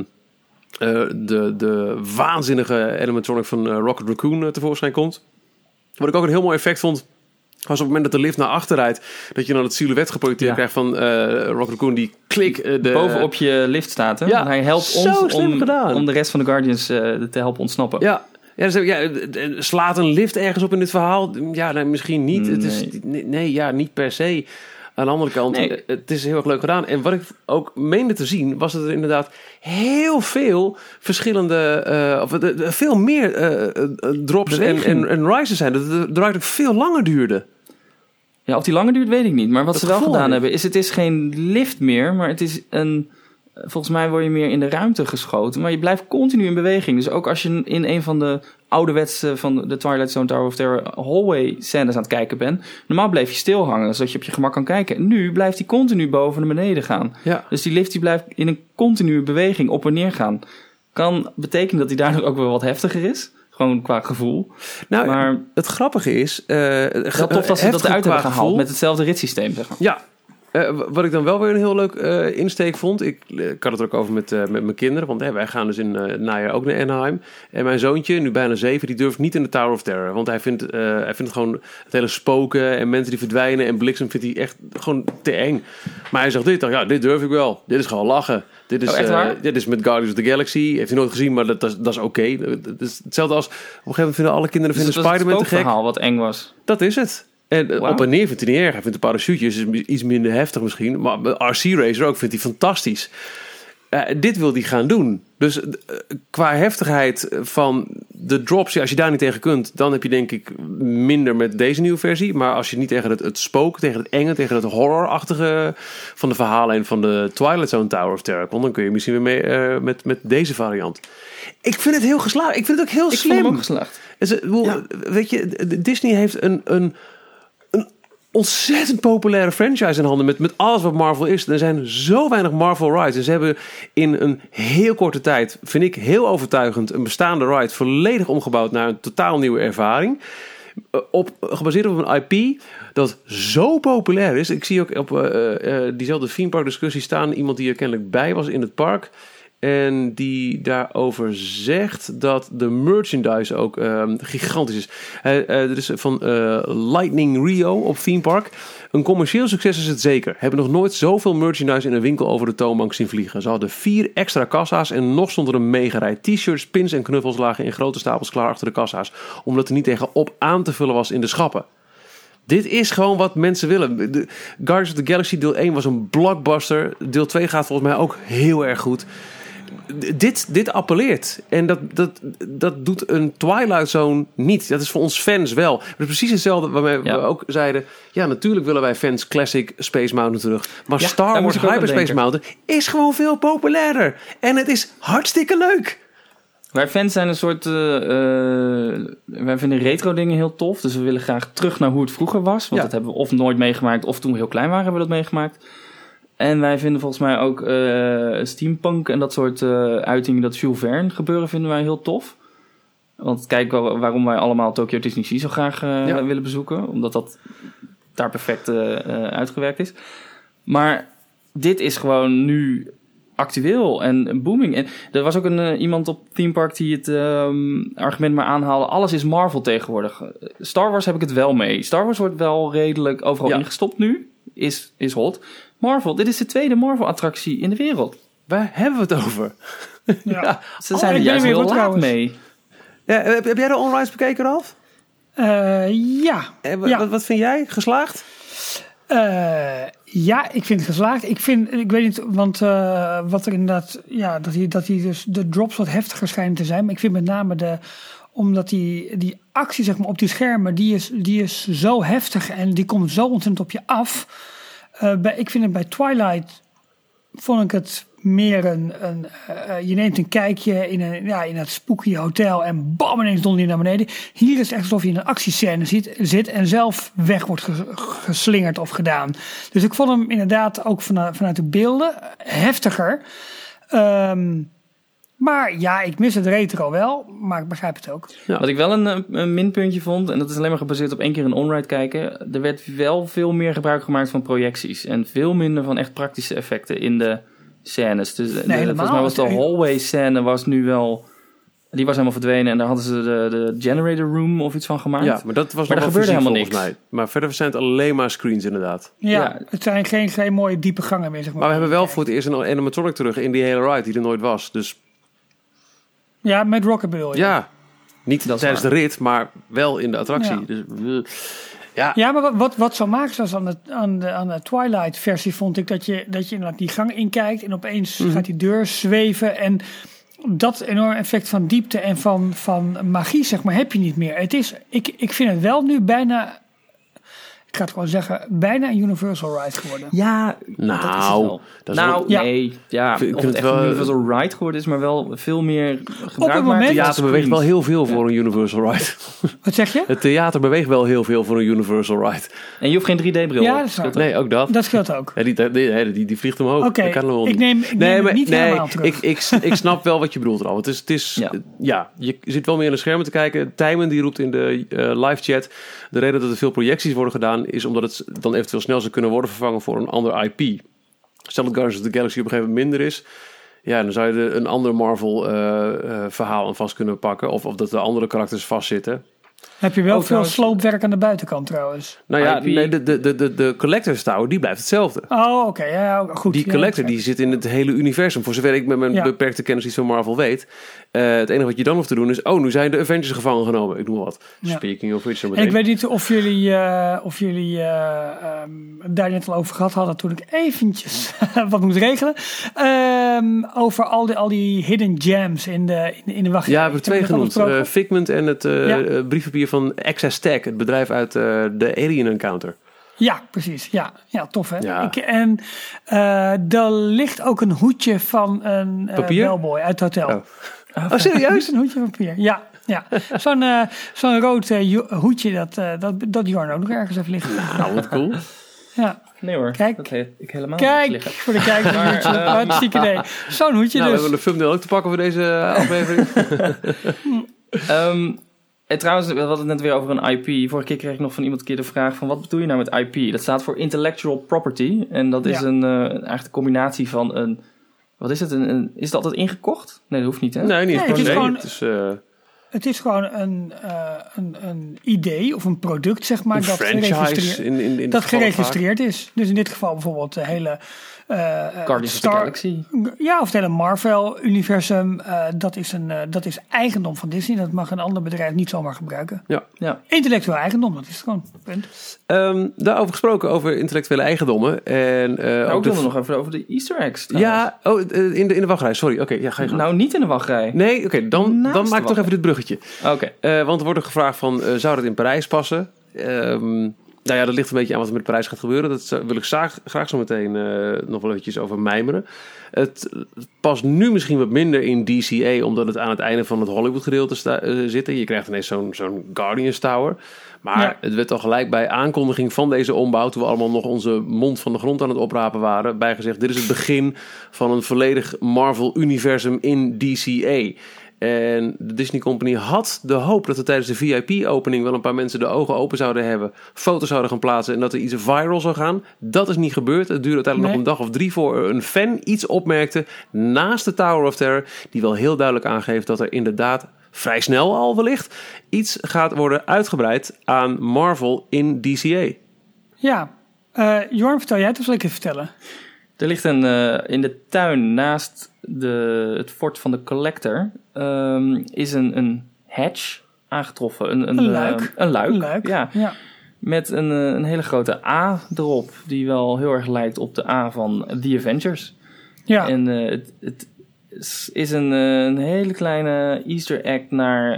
de waanzinnige animatronic van Rocket Raccoon tevoorschijn komt. Wat ik ook een heel mooi effect vond, was op het moment dat de lift naar achter rijdt, dat je dan het silhouet geprojecteerd krijgt van Rocket Raccoon die bovenop je lift staat. Hè? Ja, hij helpt ons om de rest van de Guardians te helpen ontsnappen. Ja. Ja, slaat een lift ergens op in dit verhaal? Ja, nee, misschien niet. Nee. Het is, niet per se. Aan de andere kant, het is heel erg leuk gedaan. En wat ik ook meende te zien, was dat er inderdaad heel veel verschillende, veel meer drops en rises zijn. Dat het eigenlijk veel langer duurde. Ja, of die langer duurt, weet ik niet. Maar wat ze wel gedaan hebben, het is geen lift meer, maar het is volgens mij word je meer in de ruimte geschoten, maar je blijft continu in beweging. Dus ook als je in een van de ouderwetse van de Twilight Zone Tower of Terror hallway scènes aan het kijken bent, normaal bleef je stil hangen, zodat je op je gemak kan kijken. Nu blijft hij continu boven naar beneden gaan. Ja. Dus die lift die blijft in een continue beweging op en neer gaan. Kan betekenen dat hij daardoor ook wel wat heftiger is. Gewoon qua gevoel. Nou, maar het grappige is, wel tof dat ze dat eruit hebben gehaald met hetzelfde ritssysteem, zeg maar. Ja. Wat ik dan wel weer een heel leuk insteek vond. Ik had het er ook over met mijn kinderen. Want wij gaan dus in het najaar ook naar Anaheim. En mijn zoontje, nu bijna 7, die durft niet in de Tower of Terror. Want hij vindt het gewoon het hele spoken en mensen die verdwijnen en bliksem vindt hij echt gewoon te eng. Maar hij zegt dit durf ik wel. Dit is gewoon lachen. Dit is met Guardians of the Galaxy. Heeft hij nooit gezien, maar dat is oké. Het is hetzelfde als op een gegeven moment vinden alle kinderen Spider-Man te gek. Het verhaal wat eng was. Dat is het. En op en neer vindt hij niet erg. Hij vindt de parachutes iets minder heftig misschien. Maar RC Racer ook vindt hij fantastisch. Dit wil hij gaan doen. Dus qua heftigheid van de drops, als je daar niet tegen kunt, dan heb je denk ik minder met deze nieuwe versie. Maar als je niet tegen het spook, tegen het enge, tegen het horrorachtige van de verhalen en van de Twilight Zone Tower of Terror komt, dan kun je misschien weer mee met deze variant. Ik vind het heel geslaagd. Ik vind het ook heel slim. Ik vond hem ook geslaagd. Weet je, Disney heeft een ontzettend populaire franchise in handen met alles wat Marvel is. Er zijn zo weinig Marvel rides. En ze hebben in een heel korte tijd, vind ik heel overtuigend, een bestaande ride volledig omgebouwd naar een totaal nieuwe ervaring. Gebaseerd op een IP dat zo populair is. Ik zie ook op diezelfde theme park discussie staan iemand die er kennelijk bij was in het park. En die daarover zegt dat de merchandise ook gigantisch is. Er is van Lightning Rio op Theme Park. Een commercieel succes is het zeker. Hebben nog nooit zoveel merchandise in een winkel over de toonbank zien vliegen. Ze hadden 4 extra kassa's en nog stond er een megarij. T-shirts, pins en knuffels lagen in grote stapels klaar achter de kassa's. Omdat er niet tegenop aan te vullen was in de schappen. Dit is gewoon wat mensen willen. Guardians of the Galaxy deel 1 was een blockbuster. Deel 2 gaat volgens mij ook heel erg goed. dit appelleert. En dat doet een Twilight Zone niet. Dat is voor ons fans wel. Het is precies hetzelfde waarmee we ook zeiden... Ja, natuurlijk willen wij fans Classic Space Mountain terug. Maar Star Wars Hyperspace Mountain is gewoon veel populairder. En het is hartstikke leuk. Wij fans zijn een soort... wij vinden retro dingen heel tof. Dus we willen graag terug naar hoe het vroeger was. Want dat hebben we of nooit meegemaakt... of toen we heel klein waren hebben we dat meegemaakt. En wij vinden volgens mij ook steampunk... en dat soort uitingen, dat Jules Verne gebeuren... vinden wij heel tof. Want kijk waarom wij allemaal Tokyo Disney Sea zo graag willen bezoeken. Omdat dat daar perfect uitgewerkt is. Maar dit is gewoon nu... actueel en booming. En er was ook iemand op Theme Park die het argument maar aanhaalde. Alles is Marvel tegenwoordig. Star Wars heb ik het wel mee. Star Wars wordt wel redelijk overal ingestopt nu. Is hot. Marvel, dit is de tweede Marvel-attractie in de wereld. Waar hebben we het over? Ze zijn er juist heel laat mee. Ja, heb jij de on-rides bekeken, Ralf? Wat vind jij? Geslaagd? Ja, ik vind het geslaagd. Ik weet niet, want wat er inderdaad, dat hij dus de drops wat heftiger schijnen te zijn. Maar ik vind met name omdat die actie zeg maar op die schermen, die is zo heftig en die komt zo ontzettend op je af. Ik vind het bij Twilight, vond ik het meer je neemt een kijkje in het spooky hotel en bam, ineens donder je naar beneden. Hier is het echt alsof je in een actiescène zit en zelf weg wordt geslingerd of gedaan. Dus ik vond hem inderdaad ook vanuit de beelden heftiger. Maar ja, ik mis het retro wel, maar ik begrijp het ook. Ja. Wat ik wel een minpuntje vond, en dat is alleen maar gebaseerd op 1 keer een on-ride kijken. Er werd wel veel meer gebruik gemaakt van projecties en veel minder van echt praktische effecten in de scènes. Dus volgens mij was de hallway scène was nu wel... Die was helemaal verdwenen en daar hadden ze de generator room of iets van gemaakt. Ja, maar dat was maar nog er gebeurde helemaal niks. Mij. Maar verder zijn het alleen maar screens inderdaad. Ja, het zijn geen mooie diepe gangen meer, zeg maar. Maar we hebben wel voor het eerst een animatronic terug in die hele ride die er nooit was. Dus... Ja, met Rockabilly. Ja, niet tijdens de rit, maar wel in de attractie. Ja. Dus, ja, maar wat zo maakt was aan de Twilight versie vond ik dat je inderdaad die gang inkijkt en opeens gaat die deur zweven en dat enorme effect van diepte en van magie zeg maar heb je niet meer. Het is, ik vind het wel nu bijna, ik ga het gewoon zeggen, bijna een Universal Ride geworden. Ja, nee. Ja, of het echt een Universal Ride geworden is, maar wel veel meer gebruik maken. Het theater beweegt wel heel veel voor een Universal Ride. Wat zeg je? Het theater beweegt wel heel veel voor een Universal Ride. En je hoeft geen 3D-bril op. Nee, ook dat. Dat scheelt ook. Ja, die vliegt omhoog. Oké, ik neem het niet helemaal terug. Ik snap wel wat je bedoelt, Al. Het is je zit wel meer in de schermen te kijken. Tijmen die roept in de live chat. De reden dat er veel projecties worden gedaan is omdat het dan eventueel snel zou kunnen worden vervangen voor een ander IP. Stel dat Guardians of the Galaxy op een gegeven moment minder is. Ja, dan zou je een ander Marvel verhaal aan vast kunnen pakken. Of dat de andere karakters vastzitten. Heb je wel veel sloopwerk aan de buitenkant trouwens? Nou ja, nee, de Collector's Tower, die blijft hetzelfde. Oh, oké. Ja, goed. Die Collector, die zit in het hele universum. Voor zover ik met mijn beperkte kennis iets van Marvel weet. Het enige wat je dan hoeft te doen is... Oh, nu zijn de Avengers gevangen genomen. Ik noem wat. Speaking of which. En ik weet niet of jullie daar net al over gehad hadden... toen ik eventjes wat moest regelen. Over al die hidden gems in de wacht. Ja, we hebben 2 genoemd. Figment en het briefpapier van Access Tech. Het bedrijf uit de Alien Encounter. Ja, precies. Ja, tof hè. Ja. En er ligt ook een hoedje van een bellboy uit het hotel. Oh, serieus? Een hoedje van papier, ja. Zo'n rood hoedje dat Jorn ook nog ergens heeft liggen. Nou, wat cool. Ja. Nee hoor, kijk, dat heeft ik helemaal niet liggen. Voor de kijkers, hartstikke idee. Zo'n hoedje dus. We hebben een thumbnail ook te pakken voor deze aflevering. En trouwens, we hadden het net weer over een IP. Vorige keer kreeg ik nog van iemand een keer de vraag van... wat bedoel je nou met IP? Dat staat voor Intellectual Property. En dat is eigenlijk een combinatie van een... Wat is het? Is het altijd ingekocht? Nee, dat hoeft niet, hè? Nee, niet. Het is gewoon... Het is, Het is gewoon een idee of een product, zeg maar, Een dat franchise in dat geregistreerd is. Dus in dit geval bijvoorbeeld de hele Guardians of the Galaxy. Ja, of het hele Marvel-universum. Dat is eigendom van Disney. Dat mag een ander bedrijf niet zomaar gebruiken. Ja. Intellectueel eigendom, dat is het gewoon. Punt. Daarover gesproken, over intellectuele eigendommen. En, Ik wilde nog even over de Easter eggs. Ja, in de wachtrij. Sorry, oké. Ja, ga je gang. Nou, niet in de wachtrij. Nee, oké, dan maak ik toch even dit bruggetje. Oké. Want er wordt er gevraagd van, zou dat in Parijs passen? Nou ja, dat ligt een beetje aan wat er met Parijs gaat gebeuren. Dat wil ik graag zo meteen nog wel eventjes over mijmeren. Het past nu misschien wat minder in DCA, omdat het aan het einde van het Hollywood gedeelte zit. Je krijgt ineens zo'n Guardians Tower. Maar het werd al gelijk bij aankondiging van deze ombouw, toen we allemaal nog onze mond van de grond aan het oprapen waren, bijgezegd, dit is het begin van een volledig Marvel-universum in DCA. En de Disney Company had de hoop dat er tijdens de VIP-opening wel een paar mensen de ogen open zouden hebben, foto's zouden gaan plaatsen en dat er iets viral zou gaan. Dat is niet gebeurd. Het duurde uiteindelijk nog een dag of 3 voor een fan iets opmerkte naast de Tower of Terror, die wel heel duidelijk aangeeft dat er inderdaad vrij snel al wellicht iets gaat worden uitgebreid aan Marvel in DCA. Ja, Jorn, vertel jij het of zal ik het vertellen? Er ligt in de tuin naast het fort van de Collector is een hatch aangetroffen. Een luik. Een luik. Ja. Met een hele grote A erop, die wel heel erg lijkt op de A van The Avengers. Ja. En het is een hele kleine Easter egg naar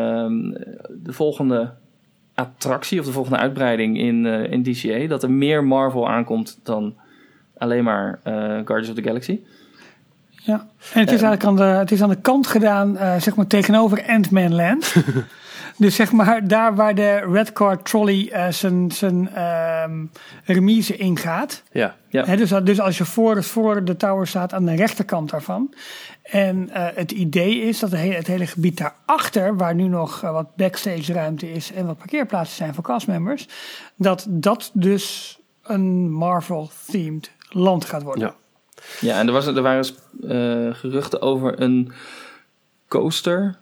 de volgende attractie of de volgende uitbreiding in DCA. Dat er meer Marvel aankomt dan alleen maar Guardians of the Galaxy. Ja, en het is eigenlijk aan de kant gedaan, zeg maar tegenover Ant-Man Land. Dus zeg maar daar waar de Red Car Trolley zijn remise ingaat. Ja. Dus als je voor de tower staat aan de rechterkant daarvan. En het idee is dat het hele gebied daarachter, waar nu nog wat backstage ruimte is en wat parkeerplaatsen zijn voor castmembers, dat dus een Marvel-themed land gaat worden. Ja, en er waren geruchten over een coaster.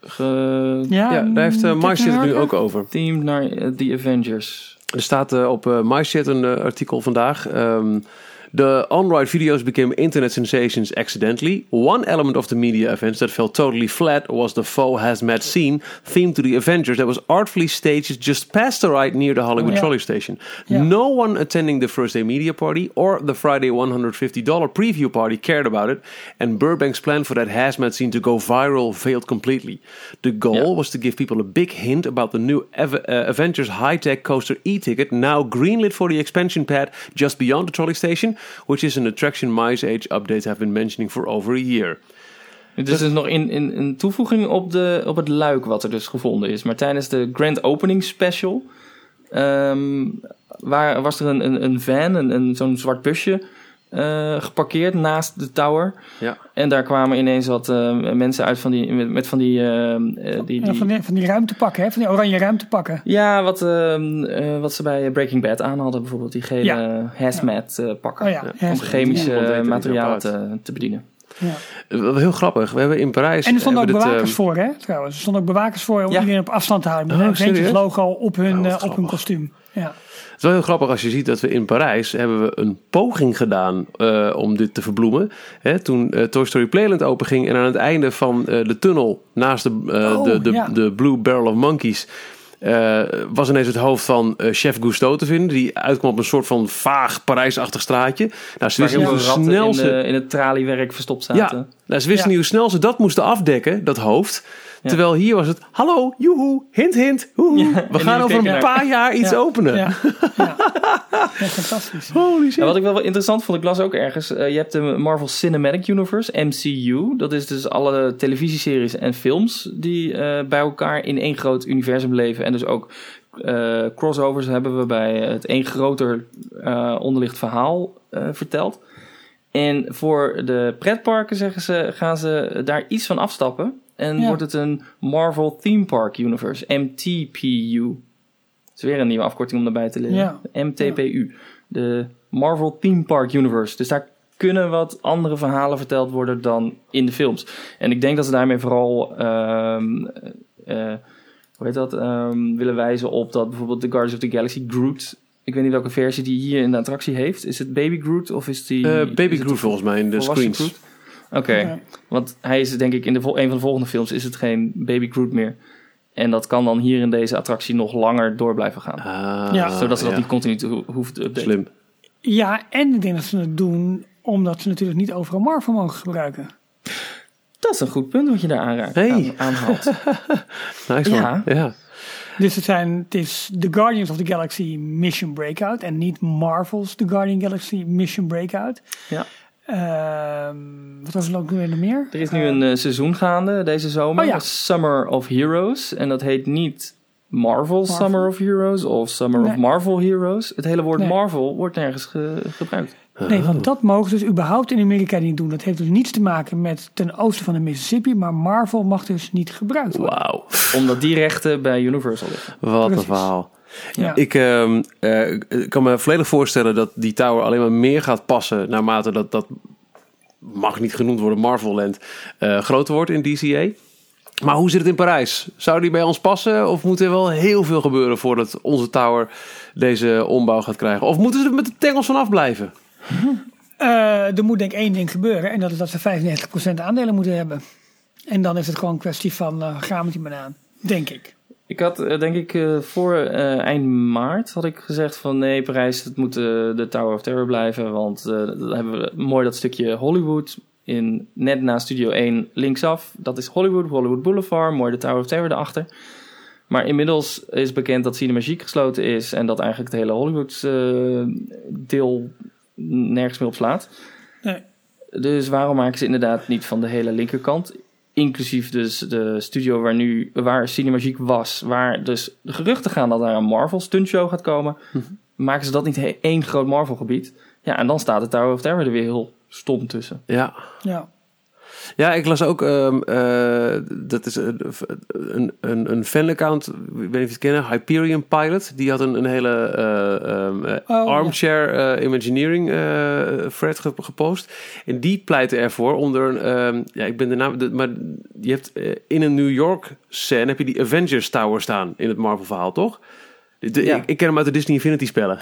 Daar heeft MyShit het nu ook over. Themed naar The Avengers. Er staat op MyShit een artikel vandaag. The on-ride videos became internet sensations accidentally. One element of the media events that fell totally flat was the faux hazmat scene themed to the Avengers that was artfully staged just past the ride near the Hollywood trolley station. No one attending the first day media party or the Friday $150 preview party cared about it, and Burbank's plan for that hazmat scene to go viral failed completely. The goal was to give people a big hint about the new Avengers high-tech coaster e-ticket, now greenlit for the expansion pad just beyond the trolley station, which is an attraction Mice Age updates have been mentioning for over a year. Dus er is nog een toevoeging op het luik wat er dus gevonden is. Maar tijdens de Grand Opening Special was er een van, zo'n zwart busje geparkeerd naast de tower. Ja. En daar kwamen ineens wat mensen uit van die ruimtepakken, hè? Van die oranje ruimtepakken. Ja, wat ze bij Breaking Bad aan hadden, bijvoorbeeld die gele hazmat pakken. Om chemische materialen te bedienen. Ja. Heel grappig. We hebben in Parijs... En er stonden ook bewakers voor, hè, trouwens. Er stonden ook bewakers voor om iedereen op afstand te houden. Met een Avengers logo op hun kostuum. Ja. Het is wel heel grappig als je ziet dat we in Parijs hebben we een poging gedaan om dit te verbloemen. Toen Toy Story Playland openging en aan het einde van de tunnel naast de Blue Barrel of Monkeys was ineens het hoofd van Chef Gusteau te vinden, die uitkwam op een soort van vaag Parijsachtig straatje. Nou, ze wisten hoe snel in het traliewerk verstopt zaten. Ja, ze wisten niet hoe snel ze dat moesten afdekken, dat hoofd. Ja. Terwijl hier was het, hallo, joehoe, hint, hint, hoehoe. Ja, we gaan over een paar jaar iets openen. Ja, fantastisch. Holy shit. Wat ik wel interessant vond, ik las ook ergens, je hebt de Marvel Cinematic Universe, MCU. Dat is dus alle televisieseries en films die bij elkaar in één groot universum leven. En dus ook crossovers hebben we bij het één groter onderliggend verhaal verteld. En voor de pretparken, zeggen ze, gaan ze daar iets van afstappen. En wordt het een Marvel Theme Park Universe, MTPU. Dat is weer een nieuwe afkorting om daarbij te leren. Ja. MTPU, de Marvel Theme Park Universe. Dus daar kunnen wat andere verhalen verteld worden dan in de films. En ik denk dat ze daarmee vooral hoe heet dat, willen wijzen op dat bijvoorbeeld de Guardians of the Galaxy Groot, ik weet niet welke versie die hier in de attractie heeft. Is het Baby Groot of is die... Baby Groot volgens mij in de screens. Oké, want hij is denk ik in een van de volgende films is het geen Baby Groot meer. En dat kan dan hier in deze attractie nog langer door blijven gaan. Zodat ze dat niet continu hoeven te updaten. Slim. Ja, en ik denk dat ze het doen omdat ze natuurlijk niet overal Marvel mogen gebruiken. Dat is een goed punt wat je daar aanhaalt. Nice man. Ja. Dus het is The Guardians of the Galaxy Mission Breakout en niet Marvel's The Guardian Galaxy Mission Breakout. Ja. Wat was er ook weer meer? Er is nu een seizoen gaande deze zomer. Summer of Heroes. En dat heet niet Marvel Summer of Heroes of Summer of Marvel Heroes. Het hele woord Marvel wordt nergens gebruikt. Nee, want dat mogen ze dus überhaupt in Amerika niet doen. Dat heeft dus niets te maken met ten oosten van de Mississippi, maar Marvel mag dus niet gebruikt worden. Wauw. Omdat die rechten bij Universal liggen. Wat een verhaal. Ja. Ik kan me volledig voorstellen dat die tower alleen maar meer gaat passen naarmate dat mag niet genoemd worden, Marvel-land, groter wordt in DCA. Maar hoe zit het in Parijs? Zou die bij ons passen? Of moet er wel heel veel gebeuren voordat onze tower deze ombouw gaat krijgen? Of moeten ze er met de tengels vanaf blijven? Er moet denk ik één ding gebeuren. En dat is dat ze 95% aandelen moeten hebben. En dan is het gewoon een kwestie van gaan met die banaan. Denk ik. Ik had denk ik voor eind maart had ik gezegd van nee, Parijs, het moet de Tower of Terror blijven. Want dan hebben we mooi dat stukje Hollywood net na Studio 1 linksaf. Dat is Hollywood Boulevard, mooi de Tower of Terror erachter. Maar inmiddels is bekend dat Cinemagique gesloten is en dat eigenlijk het hele Hollywood deel nergens meer op slaat. Nee. Dus waarom maken ze inderdaad niet van de hele linkerkant? Inclusief dus de studio waar Cinemagique was, waar dus de geruchten gaan dat daar een Marvel stuntshow gaat komen. Maken ze dat niet één groot Marvel gebied? Ja, en dan staat de Tower of Terror er weer heel stom tussen. Ja. Ja, ik las ook, dat is een fanaccount, ik weet niet of je het kennen, Hyperion Pilot. Die had een hele armchair imagineering thread gepost. En die pleitte ervoor onder ik ben de naam, maar je hebt in een New York scène heb je die Avengers Tower staan in het Marvel verhaal, toch? Ik ken hem uit de Disney Infinity spellen.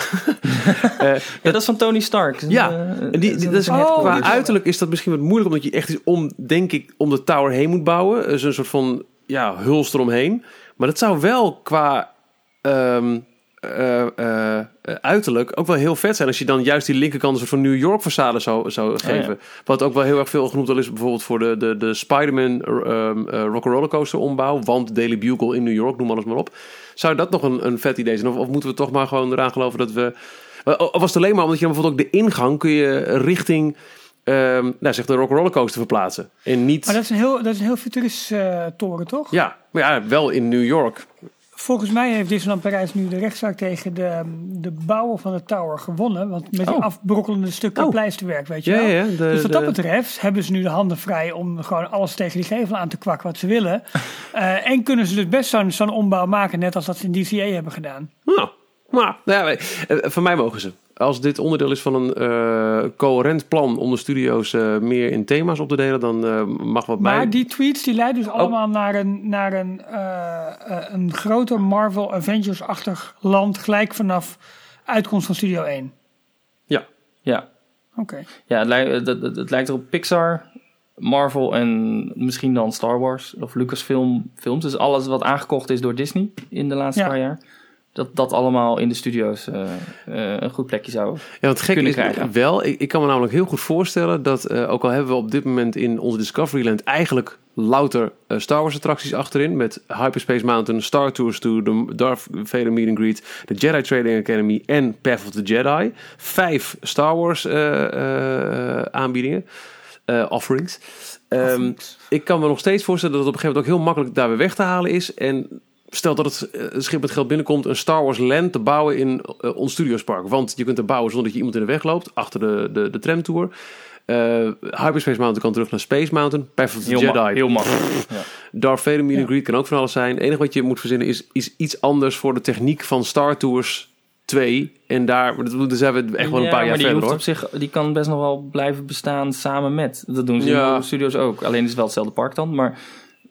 Dat is van Tony Stark. Ja, qua uiterlijk is dat misschien wat moeilijk, omdat je echt om de tower heen moet bouwen. Dus een soort van hulst eromheen. Maar dat zou wel qua uiterlijk ook wel heel vet zijn als je dan juist die linkerkant een soort van New York façade zou geven. Ja. Wat ook wel heel erg veel genoemd al is bijvoorbeeld voor de Spider-Man Rock'n'Roller Coaster ombouw. Want Daily Bugle in New York, noem alles maar op. Zou dat nog een vet idee zijn? Of moeten we toch maar gewoon eraan geloven dat we... Of was het alleen maar omdat je dan bijvoorbeeld ook de ingang kun je richting zeg de Rock'n'Roller Coaster verplaatsen. En niet... Maar dat is een heel futuristische toren, toch? Ja, maar wel in New York. Volgens mij heeft Disneyland Parijs nu de rechtszaak tegen de bouwer van de tower gewonnen. Want met die afbrokkelende stukken pleisterwerk, weet je wel. Ja, dus wat dat betreft hebben ze nu de handen vrij om gewoon alles tegen die gevel aan te kwakken wat ze willen. En kunnen ze dus best zo'n ombouw maken, net als dat ze in DCA hebben gedaan. Van mij mogen ze. Als dit onderdeel is van een coherent plan om de studio's meer in thema's op te delen, dan mag wat mij... Maar die tweets die leiden dus allemaal naar een groter Marvel Avengers-achtig land gelijk vanaf uitkomst van Studio 1. Ja. Oké. Ja, het lijkt erop Pixar, Marvel en misschien dan Star Wars of Lucasfilm films. Dus alles wat aangekocht is door Disney in de laatste paar jaar. Dat allemaal in de studio's een goed plekje zou kunnen krijgen. Wel, ik kan me namelijk heel goed voorstellen dat, ook al hebben we op dit moment in onze Discoveryland eigenlijk louter Star Wars attracties achterin, met Hyperspace Mountain, Star Tours 2, de Darth Vader Meet and Greet, de Jedi Training Academy en Path of the Jedi. 5 Star Wars aanbiedingen, offerings. Ik kan me nog steeds voorstellen dat het op een gegeven moment ook heel makkelijk daar weer weg te halen is. En stel dat het schip met geld binnenkomt, een Star Wars land te bouwen in ons Studiospark. Want je kunt er bouwen zonder dat je iemand in de weg loopt, achter de tramtour. Hyperspace Mountain kan terug naar Space Mountain. Path of the Jedi. Heel makkelijk. Darth Vader Meet and Greet kan ook van alles zijn. Het enige wat je moet verzinnen is iets anders voor de techniek van Star Tours 2. En daar zijn we echt wel een paar jaar verder, hoor. Die kan best nog wel blijven bestaan samen met. Dat doen ze in de studios ook. Alleen is het wel hetzelfde park dan, maar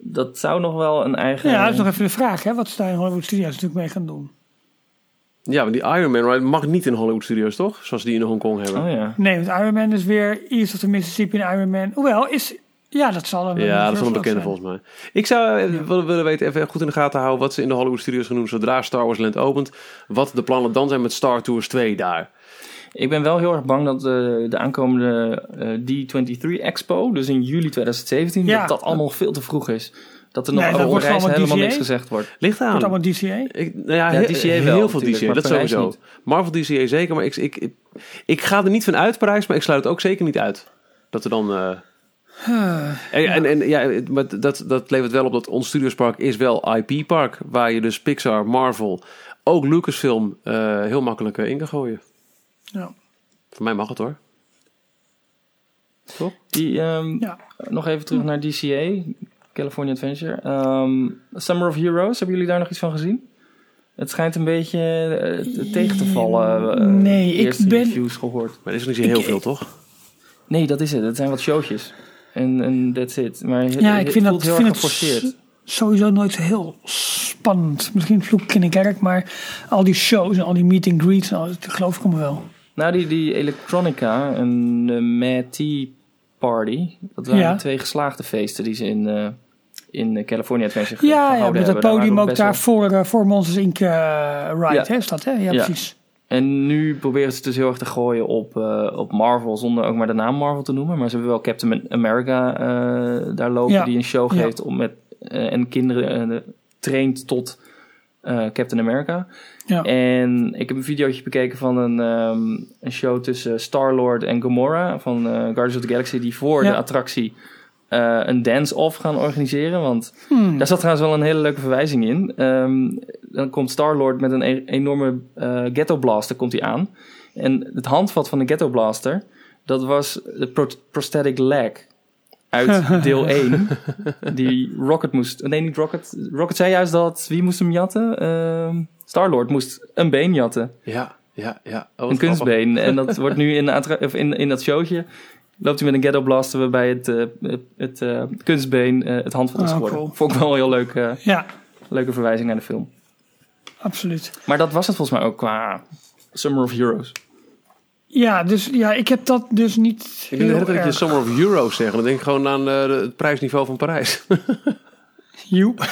dat zou nog wel een eigen... Ja, dat is nog even de vraag, hè, wat ze daar in Hollywood Studios natuurlijk mee gaan doen. Ja, maar die Iron Man ride mag niet in Hollywood Studios, toch? Zoals die in Hongkong hebben. Oh ja. Nee, want Iron Man is weer East of the Mississippi en Iron Man. Hoewel, ja, dat zal een... Ja, dat is wel een bekende zijn. volgens mij. Ik zou willen weten, even goed in de gaten houden... wat ze in de Hollywood Studios gaan doen zodra Star Wars Land opent. Wat de plannen dan zijn met Star Tours 2 daar. Ik ben wel heel erg bang dat de aankomende D23 Expo, dus in juli 2017, dat allemaal veel te vroeg is. Dat er nog over Parijs helemaal niks gezegd wordt. Ligt aan. Wordt allemaal DCA? DCA wel. Heel veel DCA, dat sowieso. Niet. Marvel DCA zeker, maar ik ga er niet van uit Parijs, maar ik sluit het ook zeker niet uit. Dat er dan... maar dat levert wel op dat ons Studiospark is wel IP-park, waar je dus Pixar, Marvel, ook Lucasfilm heel makkelijk in kan gooien. Ja. Voor mij mag het hoor. Toch? Nog even terug naar DCA, California Adventure. Summer of Heroes, hebben jullie daar nog iets van gezien? Het schijnt een beetje tegen te vallen. Nee, ik ben... reviews gehoord. Maar er is nog niet heel veel, toch? Nee, dat is het. Het zijn wat showtjes. En that's it. Maar ik vind het heel erg geforceerd. Sowieso nooit zo heel spannend. Misschien vloek in de kerk, maar al die shows en al die meet and greets, dat geloof ik me wel. Nou, die Electronica en de Mad Tea Party, dat waren 2 geslaagde feesten die ze in California Adventure gehouden hebben. Met het podium ook daar voor Monsters Inc. Ride, hè, is dat, hè? Ja, precies. En nu proberen ze dus heel erg te gooien op Marvel, zonder ook maar de naam Marvel te noemen. Maar ze hebben wel Captain America daar lopen, die een show geeft en kinderen traint tot Captain America. Ja. En ik heb een videootje bekeken van een show tussen Star-Lord en Gamora van Guardians of the Galaxy, die voor de attractie een dance-off gaan organiseren. Want daar zat trouwens wel een hele leuke verwijzing in. Dan komt Star-Lord met een enorme ghetto blaster komt hij aan. En het handvat van de ghetto blaster, dat was de prosthetic leg uit deel 1. Die Rocket moest... Nee, niet Rocket. Rocket zei juist dat... Wie moest hem jatten? Star-Lord moest een been jatten. Ja. Een kunstbeen. En dat wordt nu in dat showtje... loopt hij met een ghetto blaster waarbij het kunstbeen het handvat is geworden. Cool. Vond ik wel een heel leuk, leuke verwijzing naar de film. Absoluut. Maar dat was het volgens mij ook qua Summer of Heroes. Ja, dus ik heb dat dus niet. Ik denk de hele tijd dat je Summer of Heroes zeggen. Dan denk ik gewoon aan het prijsniveau van Parijs. Joep.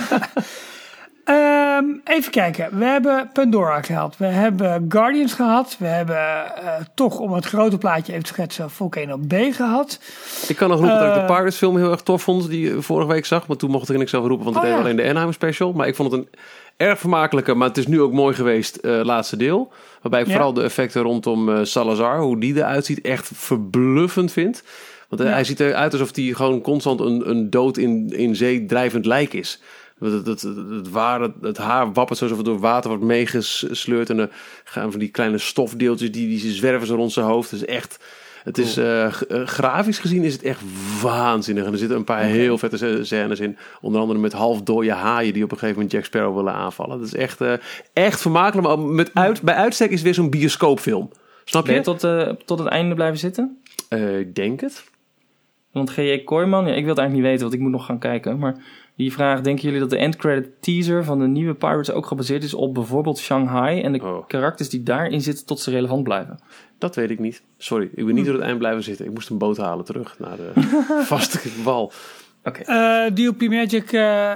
Even kijken. We hebben Pandora gehad. We hebben Guardians gehad. We hebben toch, om het grote plaatje even te schetsen, Volcano B gehad. Ik kan nog roepen dat ik de Pirates film heel erg tof vond, die vorige week zag. Maar toen mocht ik niks over roepen, want ik deed alleen de Anaheim special. Maar ik vond het een erg vermakelijke, maar het is nu ook mooi geweest, laatste deel. Waarbij ik vooral de effecten rondom Salazar, hoe die eruit ziet, echt verbluffend vind. Want hij ziet eruit alsof hij gewoon constant een dood in zee drijvend lijk is. Het haar wappert alsof het door water wordt meegesleurd. En dan gaan van die kleine stofdeeltjes die zwerven zo rond zijn hoofd. Het is echt... Het is grafisch gezien is het echt waanzinnig. En er zitten een paar heel vette scènes in. Onder andere met half dode haaien die op een gegeven moment Jack Sparrow willen aanvallen. Dat is echt vermakelijk. Maar bij uitstek is het weer zo'n bioscoopfilm. Snap je? Ben je tot het einde blijven zitten? Ik denk het. Want G.J. Kooijman, ik wil het eigenlijk niet weten, want ik moet nog gaan kijken. Maar die vraag, denken jullie dat de endcredit teaser van de nieuwe Pirates ook gebaseerd is op bijvoorbeeld Shanghai en de karakters die daarin zitten tot ze relevant blijven? Dat weet ik niet. Sorry, ik ben niet door het eind blijven zitten. Ik moest een boot halen terug naar de vaste wal. DLP Magic,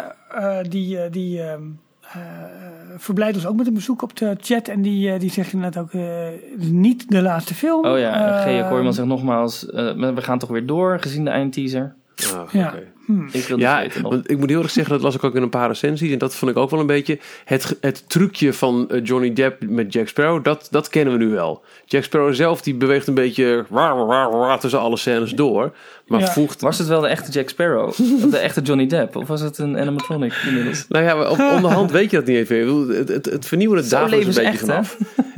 verblijdt ons ook met een bezoek op de chat. En die zegt inderdaad ook niet de laatste film. Oh ja, G.J. Kooijman zegt nogmaals, we gaan toch weer door, gezien de eindteaser. Ik wil niet weten nog. Ik moet heel erg zeggen, dat las ik ook in een paar recensies. En dat vond ik ook wel een beetje het trucje van Johnny Depp met Jack Sparrow. Dat kennen we nu wel. Jack Sparrow zelf die beweegt een beetje tussen alle scènes door. Maar was het wel de echte Jack Sparrow? Of de echte Johnny Depp? Of was het een animatronic inmiddels? Nou ja, onderhand weet je dat niet even. Het vernieuwende daarvan is een beetje vanaf.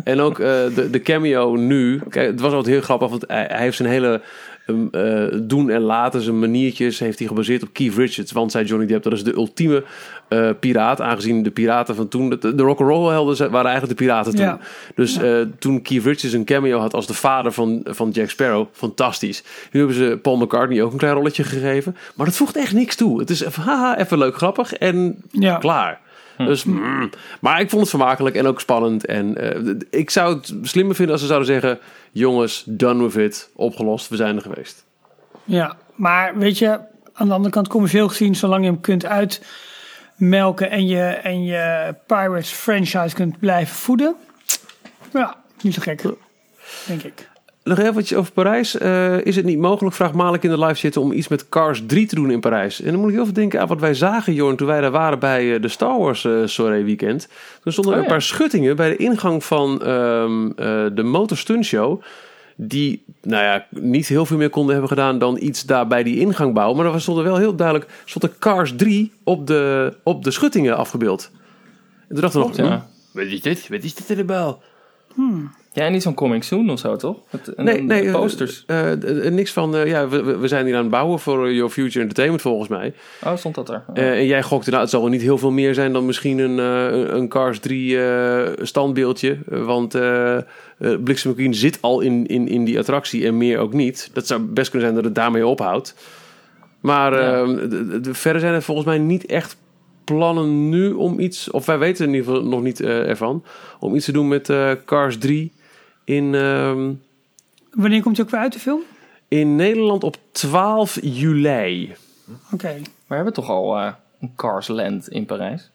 En ook de cameo nu. Kijk, het was altijd heel grappig, want hij heeft zijn hele doen en laten, zijn maniertjes, heeft hij gebaseerd op Keith Richards. Want, zei Johnny Depp, dat is de ultieme piraat. Aangezien de piraten van toen, de rock'n'roll helden waren eigenlijk de piraten toen. Ja. Dus toen Keith Richards een cameo had als de vader van Jack Sparrow, fantastisch. Nu hebben ze Paul McCartney ook een klein rolletje gegeven. Maar dat voegt echt niks toe. Het is even leuk, grappig en klaar. Dus, maar ik vond het vermakelijk en ook spannend. En ik zou het slimmer vinden als ze zouden zeggen: jongens, done with it, opgelost, we zijn er geweest. Ja, maar weet je, aan de andere kant commercieel gezien, zolang je hem kunt uitmelken en je Pirates franchise kunt blijven voeden, ja, niet zo gek, denk ik. Nog even wat over Parijs. Is het niet mogelijk, vraagt Malik in de live zitten, om iets met Cars 3 te doen in Parijs? En dan moet ik heel veel denken aan wat wij zagen, Jorn, toen wij daar waren bij de Star Wars soirée weekend. Toen stonden er een paar schuttingen bij de ingang van de Motor Stunt Show, die, niet heel veel meer konden hebben gedaan dan iets daar bij die ingang bouwen. Maar er stond er wel heel duidelijk, stond er Cars 3 op de schuttingen afgebeeld. En toen dachten we nog, wat is dit? Wat is dit in de bal? Ja, niet zo'n coming soon of zo, toch? Nee, posters. Niks van, we zijn hier aan het bouwen voor Your Future Entertainment, volgens mij. Oh, stond dat er? En jij gokte, het zal wel niet heel veel meer zijn dan misschien een Cars 3 standbeeldje. Want Bliksem McQueen zit al in die attractie en meer ook niet. Dat zou best kunnen zijn dat het daarmee ophoudt. Maar verder zijn er volgens mij niet echt plannen nu om iets, of wij weten in ieder geval nog niet ervan, om iets te doen met Cars 3 in... Wanneer komt hij ook weer uit, de film? In Nederland op 12 juli. Oké. We hebben toch al een Cars Land in Parijs?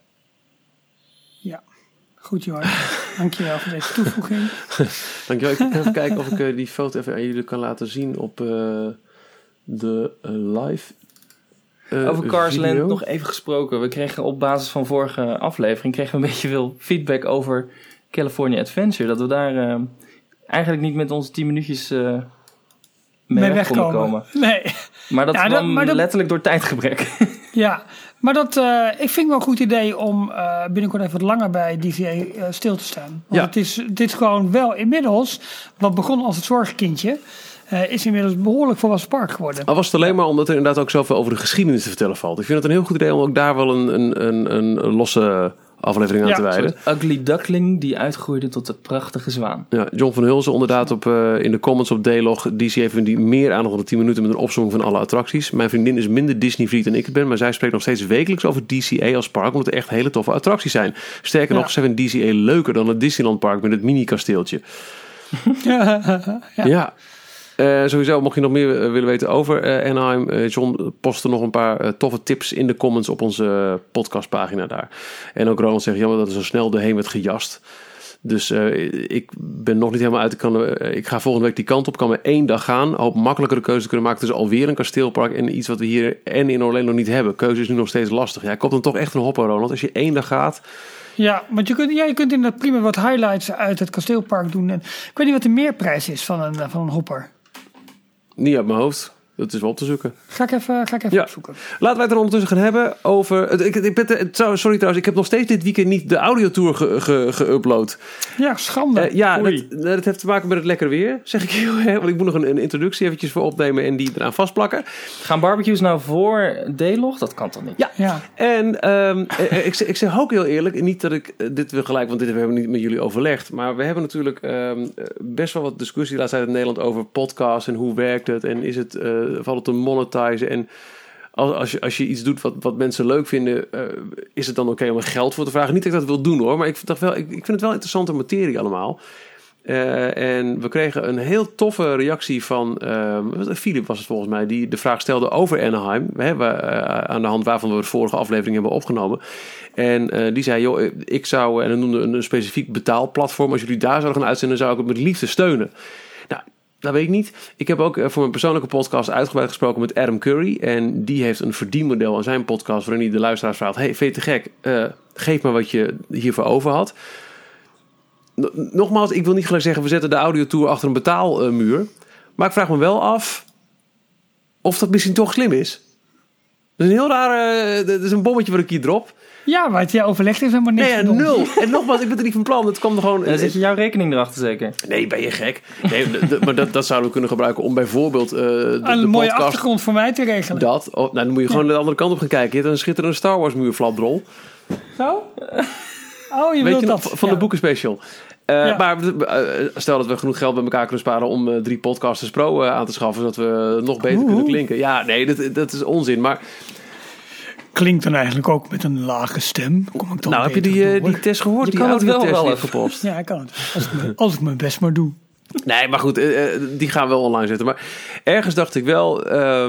Ja. Goed, Johan. Dankjewel voor deze toevoeging. Dankjewel. Ik ga even kijken of ik die foto even aan jullie kan laten zien op de live over Cars video. Land nog even gesproken. We kregen op basis van vorige aflevering een beetje veel feedback over California Adventure. Dat we daar eigenlijk niet met onze 10 minuutjes mee weg konden komen. Nee. Maar dat kwam letterlijk door tijdgebrek. Ja, maar ik vind wel een goed idee om binnenkort even wat langer bij DCA stil te staan. Want dit is gewoon wel inmiddels, wat begon als het zorgkindje, is inmiddels behoorlijk volwassen park geworden. Al was het alleen maar omdat er inderdaad ook zoveel over de geschiedenis te vertellen valt. Ik vind het een heel goed idee om ook daar wel een losse aflevering aan te wijden. Een ugly duckling die uitgroeide tot een prachtige zwaan. Ja, John van Hulsen inderdaad in de comments op D-Log. DC heeft die meer aandacht dan 10 minuten met een opzomming van alle attracties. Mijn vriendin is minder Disney-vriend dan ik het ben, maar zij spreekt nog steeds wekelijks over DCA als park, omdat er echt hele toffe attracties zijn. Sterker nog, ze vinden DCA leuker dan het Disneyland park met het mini-kasteeltje. Ja. Sowieso, mocht je nog meer willen weten over Anaheim, John postte nog een paar toffe tips in de comments op onze podcastpagina daar. En ook Ronald zegt, jammer dat er zo snel doorheen werd gejast. Dus ik ben nog niet helemaal uit. Ik ga volgende week die kant op, kan maar 1 dag gaan. Hoop makkelijkere keuze kunnen maken tussen alweer een kasteelpark en iets wat we hier en in Orlando niet hebben. Keuze is nu nog steeds lastig. Ja, ik kom dan toch echt een hopper, Ronald. Als je 1 dag gaat. Ja, want je kunt inderdaad prima wat highlights uit het kasteelpark doen. En ik weet niet wat de meerprijs is van een hopper. Niet uit mijn hoofd. Dat is wel op te zoeken. Ga ik even opzoeken. Laten wij het er ondertussen gaan hebben over... Sorry trouwens, ik heb nog steeds dit weekend niet de audiotour geüpload. Ja, schande. Dat heeft te maken met het lekker weer, zeg ik heel erg. Want ik moet nog een introductie eventjes voor opnemen en die eraan vastplakken. Gaan barbecues nou voor D-Log? Dat kan toch niet? Ja. En ik zeg ook heel eerlijk, niet dat ik dit wil gelijk, want dit hebben we niet met jullie overlegd. Maar we hebben natuurlijk best wel wat discussie laatst uit in Nederland over podcasts en hoe werkt het en is het... valt het te monetizen en als je iets doet wat mensen leuk vinden, is het dan oké om er geld voor te vragen? Niet dat ik dat wil doen hoor, maar ik vind het wel interessante materie allemaal. En we kregen een heel toffe reactie van Philip was het volgens mij, die de vraag stelde over Anaheim, aan de hand waarvan we de vorige aflevering hebben opgenomen. En die zei, joh, ik zou, en dan noemde een specifiek betaalplatform, als jullie daar zouden gaan uitzenden, zou ik het met liefde steunen. Nou, dat weet ik niet. Ik heb ook voor mijn persoonlijke podcast uitgebreid gesproken met Adam Curry. En die heeft een verdienmodel aan zijn podcast waarin hij de luisteraars vraagt, hey, vind je het te gek? Geef me wat je hiervoor over had. Nogmaals, ik wil niet gelijk zeggen, we zetten de audiotour achter een betaalmuur. Maar ik vraag me wel af of dat misschien toch slim is. Dat is een heel rare... Dat is een bommetje wat ik hier drop. Ja, maar het overlegd is helemaal niks. Nee, 0. En nogmaals, ik ben er niet van plan. Het kwam er gewoon... En dan zit je jouw rekening erachter zeker? Nee, ben je gek? Nee, maar dat zouden we kunnen gebruiken om bijvoorbeeld een mooie podcast, achtergrond voor mij te regelen. Dan moet je gewoon de andere kant op gaan kijken. Je hebt een schitterende Star Wars muurflapdrol. Zo? Oh, je Weet wilt je nog, dat. van de boekenspecial. Ja. Maar stel dat we genoeg geld bij elkaar kunnen sparen om 3 Podcasters Pro aan te schaffen, zodat we nog beter kunnen klinken. Ja, nee, dat is onzin. Maar klinkt dan eigenlijk ook met een lage stem. Kom ik dan heb je die test gehoord? Je die kan het wel audiotest die even gepost. Ja, ik kan het. Als ik mijn best maar doe. Nee, maar goed, die gaan we wel online zetten. Maar ergens dacht ik wel...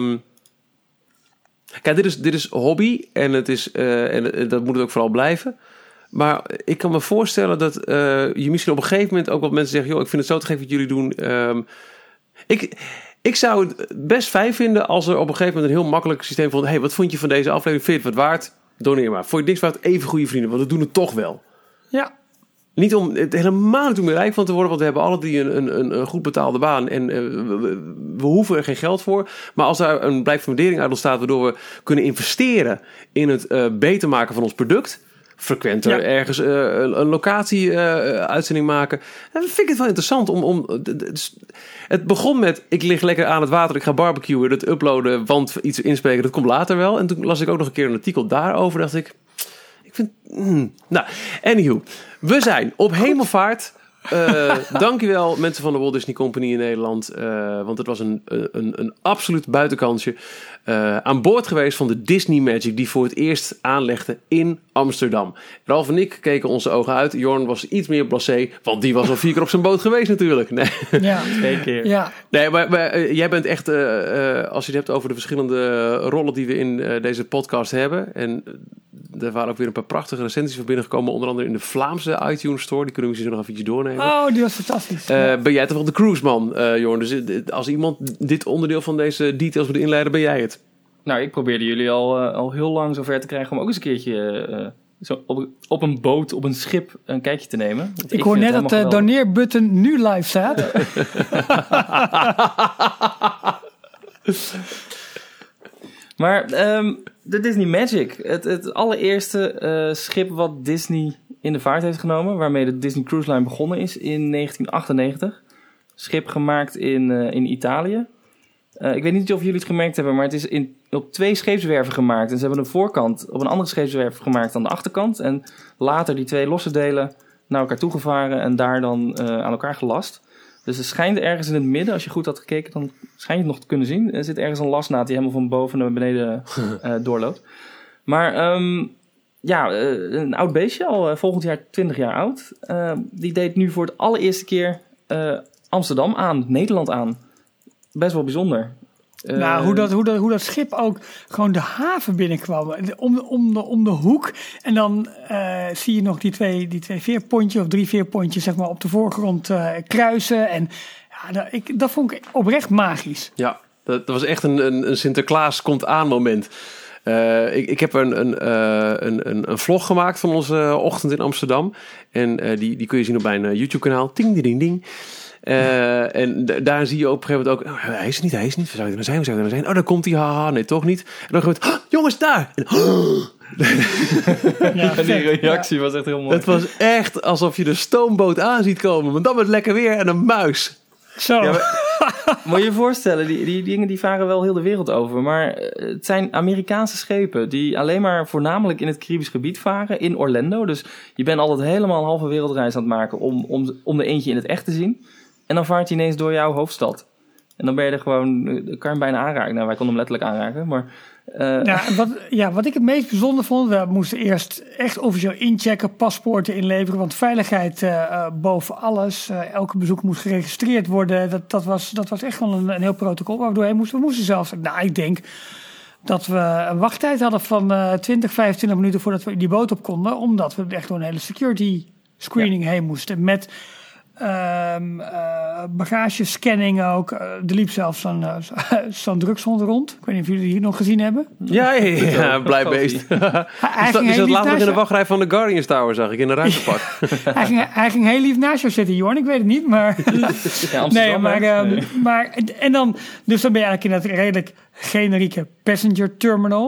kijk, dit is hobby en het is en dat moet het ook vooral blijven. Maar ik kan me voorstellen dat je misschien op een gegeven moment ook wat mensen zeggen... joh, ik vind het zo te gek wat jullie doen. Ik zou het best fijn vinden als er op een gegeven moment een heel makkelijk systeem van... hey, wat vond je van deze aflevering? Vind je het wat waard? Doneer maar. Vond je het niks waard? Even goede vrienden, want we doen het toch wel. Ja. Niet om het helemaal niet om er rijk van te worden... want we hebben alle drie een goed betaalde baan... en we hoeven er geen geld voor. Maar als daar een blijk van waardering uit ontstaat... waardoor we kunnen investeren in het beter maken van ons product... frequenter ergens een locatie-uitzending maken... dan vind ik het wel interessant om het begon met... ik lig lekker aan het water, ik ga barbecuen... dat uploaden, want iets inspreken, dat komt later wel. En toen las ik ook nog een keer een artikel daarover... dacht ik vind... Nou, anywho... We zijn op hemelvaart. Dankjewel mensen van de Walt Disney Company in Nederland. Want het was een absoluut buitenkansje. Aan boord geweest van de Disney Magic die voor het eerst aanlegde in Amsterdam. Ralf en ik keken onze ogen uit. Jorn was iets meer blasé, want die was al 4 keer op zijn boot geweest natuurlijk. Nee. Ja. 2 keer. Ja. Nee, maar jij bent echt, als je het hebt over de verschillende rollen die we in deze podcast hebben. En er waren ook weer een paar prachtige recensies van binnengekomen. Onder andere in de Vlaamse iTunes Store. Die kunnen we misschien nog eventjes doornemen. Oh, die was fantastisch. Ben jij toch wel de cruiseman, Jorn? Dus als iemand dit onderdeel van deze details moet inleiden, ben jij het. Nou, ik probeerde jullie al heel lang zover te krijgen... om ook eens een keertje zo op een boot, op een schip... een kijkje te nemen. Ik hoor net dat de doneerbutton nu live staat. Maar de Disney Magic, het allereerste schip wat Disney in de vaart heeft genomen... waarmee de Disney Cruise Line begonnen is in 1998. Schip gemaakt in Italië. Ik weet niet of jullie het gemerkt hebben, maar het is op 2 scheepswerven gemaakt. En ze hebben een voorkant op een andere scheepswerf gemaakt dan de achterkant. En later die 2 losse delen naar elkaar toegevaren en daar dan aan elkaar gelast. Dus er schijnt ergens in het midden, als je goed had gekeken, dan schijn je het nog te kunnen zien. Er zit ergens een lasnaad die helemaal van boven naar beneden doorloopt. Maar een oud beestje, al volgend jaar 20 jaar oud. Die deed nu voor het allereerste keer Amsterdam aan, Nederland aan. Best wel bijzonder. Hoe dat schip ook gewoon de haven binnenkwam. Om de hoek. En dan zie je nog die twee veerpontjes of 3 veerpontjes zeg maar, op de voorgrond kruisen. En ja, dat vond ik oprecht magisch. Ja, dat was echt een Sinterklaas komt aan moment. Ik heb een vlog gemaakt van onze ochtend in Amsterdam. En die kun je zien op mijn YouTube kanaal. Ting, ding, ding, ding. En daar zie je op een gegeven moment ook... hij is niet. Waar zou hij nou zijn? Oh, daar komt hij. Haha, nee, toch niet. En dan gebeurt het... jongens, daar! En, Ja, die reactie was echt heel mooi. het was echt alsof je de stoomboot aan ziet komen. Maar dan met lekker weer en een muis. Zo. Ja, moet je je voorstellen, die dingen die varen wel heel de wereld over. Maar het zijn Amerikaanse schepen die alleen maar voornamelijk in het Caribisch gebied varen. In Orlando. Dus je bent altijd helemaal een halve wereldreis aan het maken om er eentje in het echt te zien. En dan vaart hij ineens door jouw hoofdstad. En dan ben je er gewoon... kan je hem bijna aanraken. Nou, wij konden hem letterlijk aanraken, maar... Wat ik het meest bijzonder vond... we moesten eerst echt officieel inchecken, paspoorten inleveren... want veiligheid boven alles. Elke bezoek moest geregistreerd worden. Dat was echt wel een heel protocol waar we doorheen moesten. We moesten zelfs... Nou, ik denk dat we een wachttijd hadden van 20, 25 minuten... voordat we die boot op konden. Omdat we echt door een hele security screening heen moesten. Met... bagagescanning ook. Er liep zelfs zo'n drugshond rond. Ik weet niet of jullie die hier nog gezien hebben. Ja, blij beest. Is dat later nog in de wachtrij van de Guardians Tower, zag ik, in een ruimtepak. hij ging heel lief naast jou zitten, Jorn. Ik weet het niet, maar... Ja, Amsterdam, maar en dan... Dus dan ben je eigenlijk in dat redelijk generieke passenger terminal.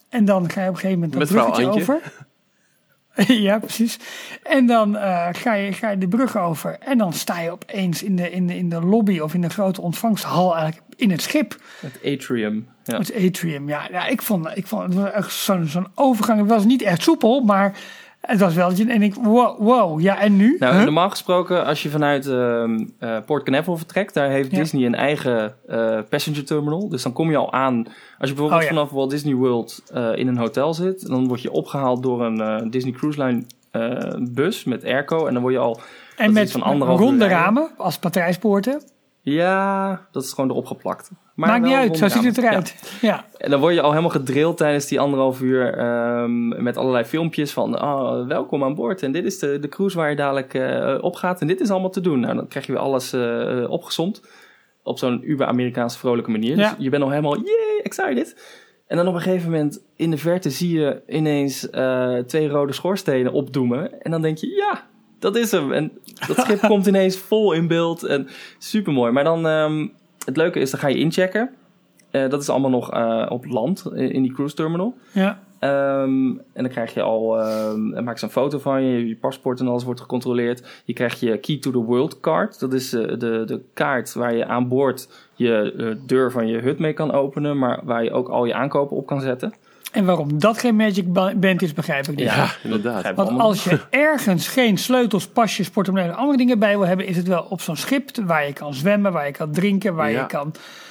En dan ga je op een gegeven moment Met een bruggetje vrouw over. Ja, precies. En dan ga je de brug over. En dan sta je opeens in de lobby of in de grote ontvangsthal eigenlijk in het schip. Het atrium. Ja. Het atrium, ja. Ik vond het was echt zo'n overgang. Het was niet echt soepel, maar het was wel... En ik, wow, ja, en nu? Nou, normaal gesproken, als je vanuit Port Canaveral vertrekt, daar heeft Disney een eigen passenger terminal. Dus dan kom je al aan. Als je bijvoorbeeld vanaf Walt Disney World in een hotel zit, dan word je opgehaald door een Disney Cruise Line bus met airco. En dan word je al... En met ronde ramen als patrijspoorten. Ja, dat is gewoon erop geplakt. Maar maakt niet uit, zo ziet het eruit. Ja. En dan word je al helemaal gedrild tijdens die 1,5 uur met allerlei filmpjes van welkom aan boord. En dit is de cruise waar je dadelijk op gaat. En dit is allemaal te doen. Nou, dan krijg je weer alles opgesomd op zo'n uber-Amerikaanse vrolijke manier. Ja. Dus je bent al helemaal, yay, excited. En dan op een gegeven moment in de verte zie je ineens 2 rode schoorstenen opdoemen. En dan denk je, ja, dat is hem. En dat schip komt ineens vol in beeld. En supermooi. Maar dan, het leuke is, dan ga je inchecken. Dat is allemaal nog op land in die cruise terminal. Ja. En dan krijg je al, maak ze een foto van je. Je paspoort en alles wordt gecontroleerd. Je krijgt je Key to the World card. Dat is de kaart waar je aan boord je deur van je hut mee kan openen. Maar waar je ook al je aankopen op kan zetten. En waarom dat geen Magic Band is, begrijp ik niet. Ja, inderdaad. Want als je ergens geen sleutels, pasjes, portemonnee en andere dingen bij wil hebben, is het wel op zo'n schip waar je kan zwemmen, waar je kan drinken, waar je kan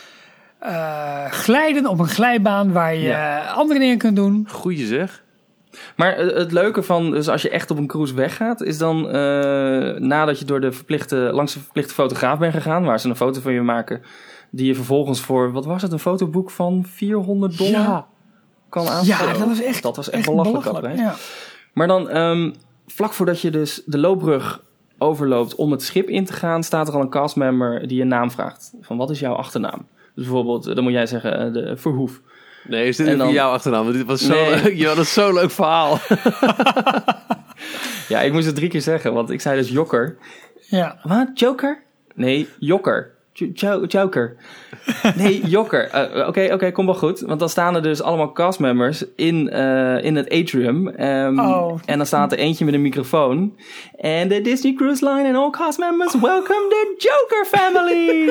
glijden op een glijbaan, waar je andere dingen kunt doen. Goeie zeg. Maar het leuke van, dus als je echt op een cruise weggaat, is dan nadat je door langs de verplichte fotograaf bent gegaan, waar ze een foto van je maken, die je vervolgens voor, wat was het, een fotoboek van $400 kan aanschaffen. Ja, dat was echt belachelijk. Ja. Maar dan, vlak voordat je dus de loopbrug overloopt om het schip in te gaan, staat er al een castmember die je naam vraagt. Van wat is jouw achternaam? Dus bijvoorbeeld, dan moet jij zeggen de Verhoef. Nee, is dit jouw achternaam? Want dit was je had zo'n leuk verhaal. Ja, ik moest het 3 keer zeggen, want ik zei dus Jokker. Ja. Wat? Joker? Nee, Jokker. Joker. Nee, Jokker. Oké, kom wel goed. Want dan staan er dus allemaal castmembers in het atrium. En dan staat er eentje met een microfoon. En de Disney Cruise Line and all castmembers, welcome the Joker family!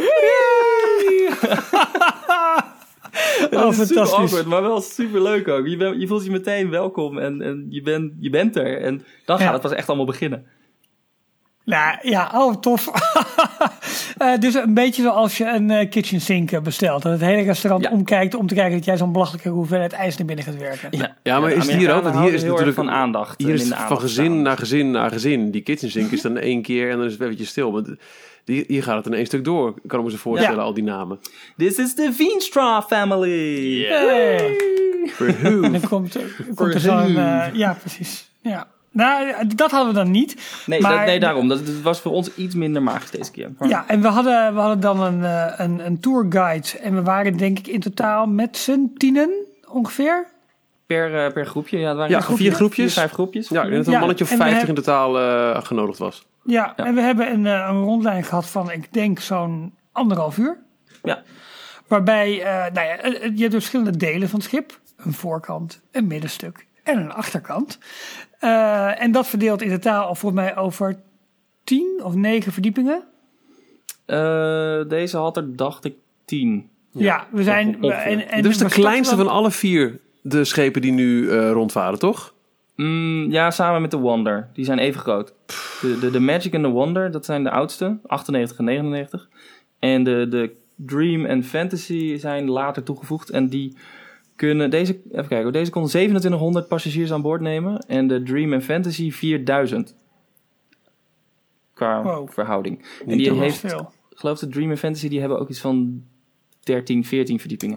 Dat is super awkward, maar wel super leuk ook. Je voelt je meteen welkom en je bent er. En dan gaat het pas echt allemaal beginnen. Nou ja, tof. Dus een beetje zoals je een kitchen sink bestelt. Dat het hele restaurant omkijkt om te kijken dat jij zo'n belachelijke hoeveelheid ijs naar binnen gaat werken. Ja, maar is het hier ook? Want hier is het natuurlijk van aandacht. Hier is het van gezin naar gezin naar gezin. Die kitchen sink is dan 1 keer en dan is het eventjes stil. Maar hier gaat het in 1 stuk door. Kan ik me zo voorstellen, al die namen. This is the Veenstra family. Yay! En dan komt er zo'n... ja, precies. Ja. Nou, dat hadden we dan niet. Nee, daarom. Dat was voor ons iets minder magisch deze keer. Ja, en we hadden dan een tourguide. En we waren denk ik in totaal met z'n 10 ongeveer. Per groepje? Ja, het waren 4 groepjes. 5 groepjes. Ja, ik denk dat een mannetje of 50 in totaal genodigd was. Ja, en we hebben een rondleiding gehad van, ik denk, zo'n 1,5 uur. Ja. Waarbij, je hebt verschillende delen van het schip. Een voorkant, een middenstuk en een achterkant. En dat verdeelt in totaal volgens mij over 10 of 9 verdiepingen. Deze had er, dacht ik, 10. Ja, we zijn... Dit is de kleinste van alle 4 de schepen die nu rondvaren, toch? Ja, samen met de Wonder. Die zijn even groot. De Magic en de Wonder, dat zijn de oudste. 98 en 99. En de Dream en Fantasy zijn later toegevoegd. En die kunnen... Deze kon 2700 passagiers aan boord nemen. En de Dream en Fantasy 4000. Qua verhouding. En die heeft... Veel. Ik geloof de Dream en Fantasy, die hebben ook iets van 13, 14 verdiepingen.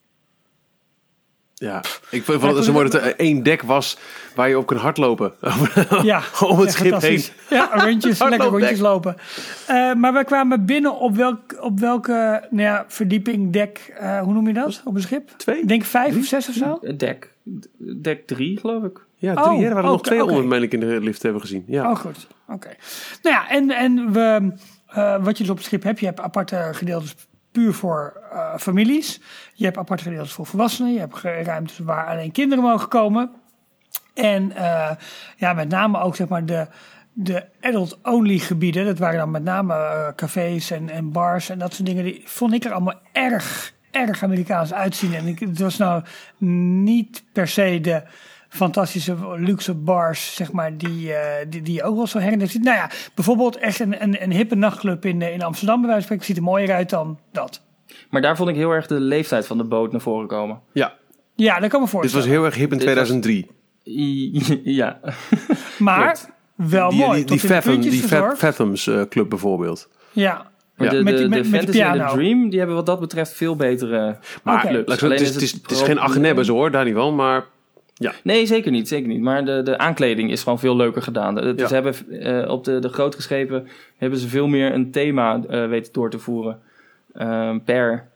Ja, ik vond het zo mooi dat er 1 dek was waar je op kan hardlopen. Ja, om het schip heen. Ja, lekker rondjes lopen. Maar wij kwamen binnen op welke verdieping, dek, hoe noem je dat op een schip? 2? Ik denk 5 of 6 of zo? Dek 3, geloof ik. Ja, 3. Er waren nog 2 onder, meen ik, in de lift hebben gezien. Ja. Oh, goed. Oké. Nou ja, en we... wat je dus op het schip hebt, je hebt aparte gedeeltes puur voor families. Je hebt aparte gedeeltes voor volwassenen. Je hebt ruimtes waar alleen kinderen mogen komen. En met name ook zeg maar de adult-only gebieden. Dat waren dan met name cafés en bars en dat soort dingen. Die vond ik er allemaal erg Amerikaans uitzien. En het was nou niet per se de fantastische luxe bars, zeg maar, die je ook wel zo her en der ziet. Nou ja, bijvoorbeeld echt een hippe nachtclub in Amsterdam, bij wijze van spreken, ziet er mooier uit dan dat. Maar daar vond ik heel erg de leeftijd van de boot naar voren komen. Ja, dat kan me voorstellen. dit was heel erg hip in 2003. Ja. Maar wel mooi. Die Fathoms Club bijvoorbeeld. Ja. Maar de Fantasy piano. en de Dream, die hebben wat dat betreft veel betere clubs. Het is geen Agnebbes hoor, daar niet wel, maar... Ja. Nee, zeker niet. Maar de aankleding is gewoon veel leuker gedaan. Ze hebben op de grotere schepen hebben ze veel meer een thema weten door te voeren. Per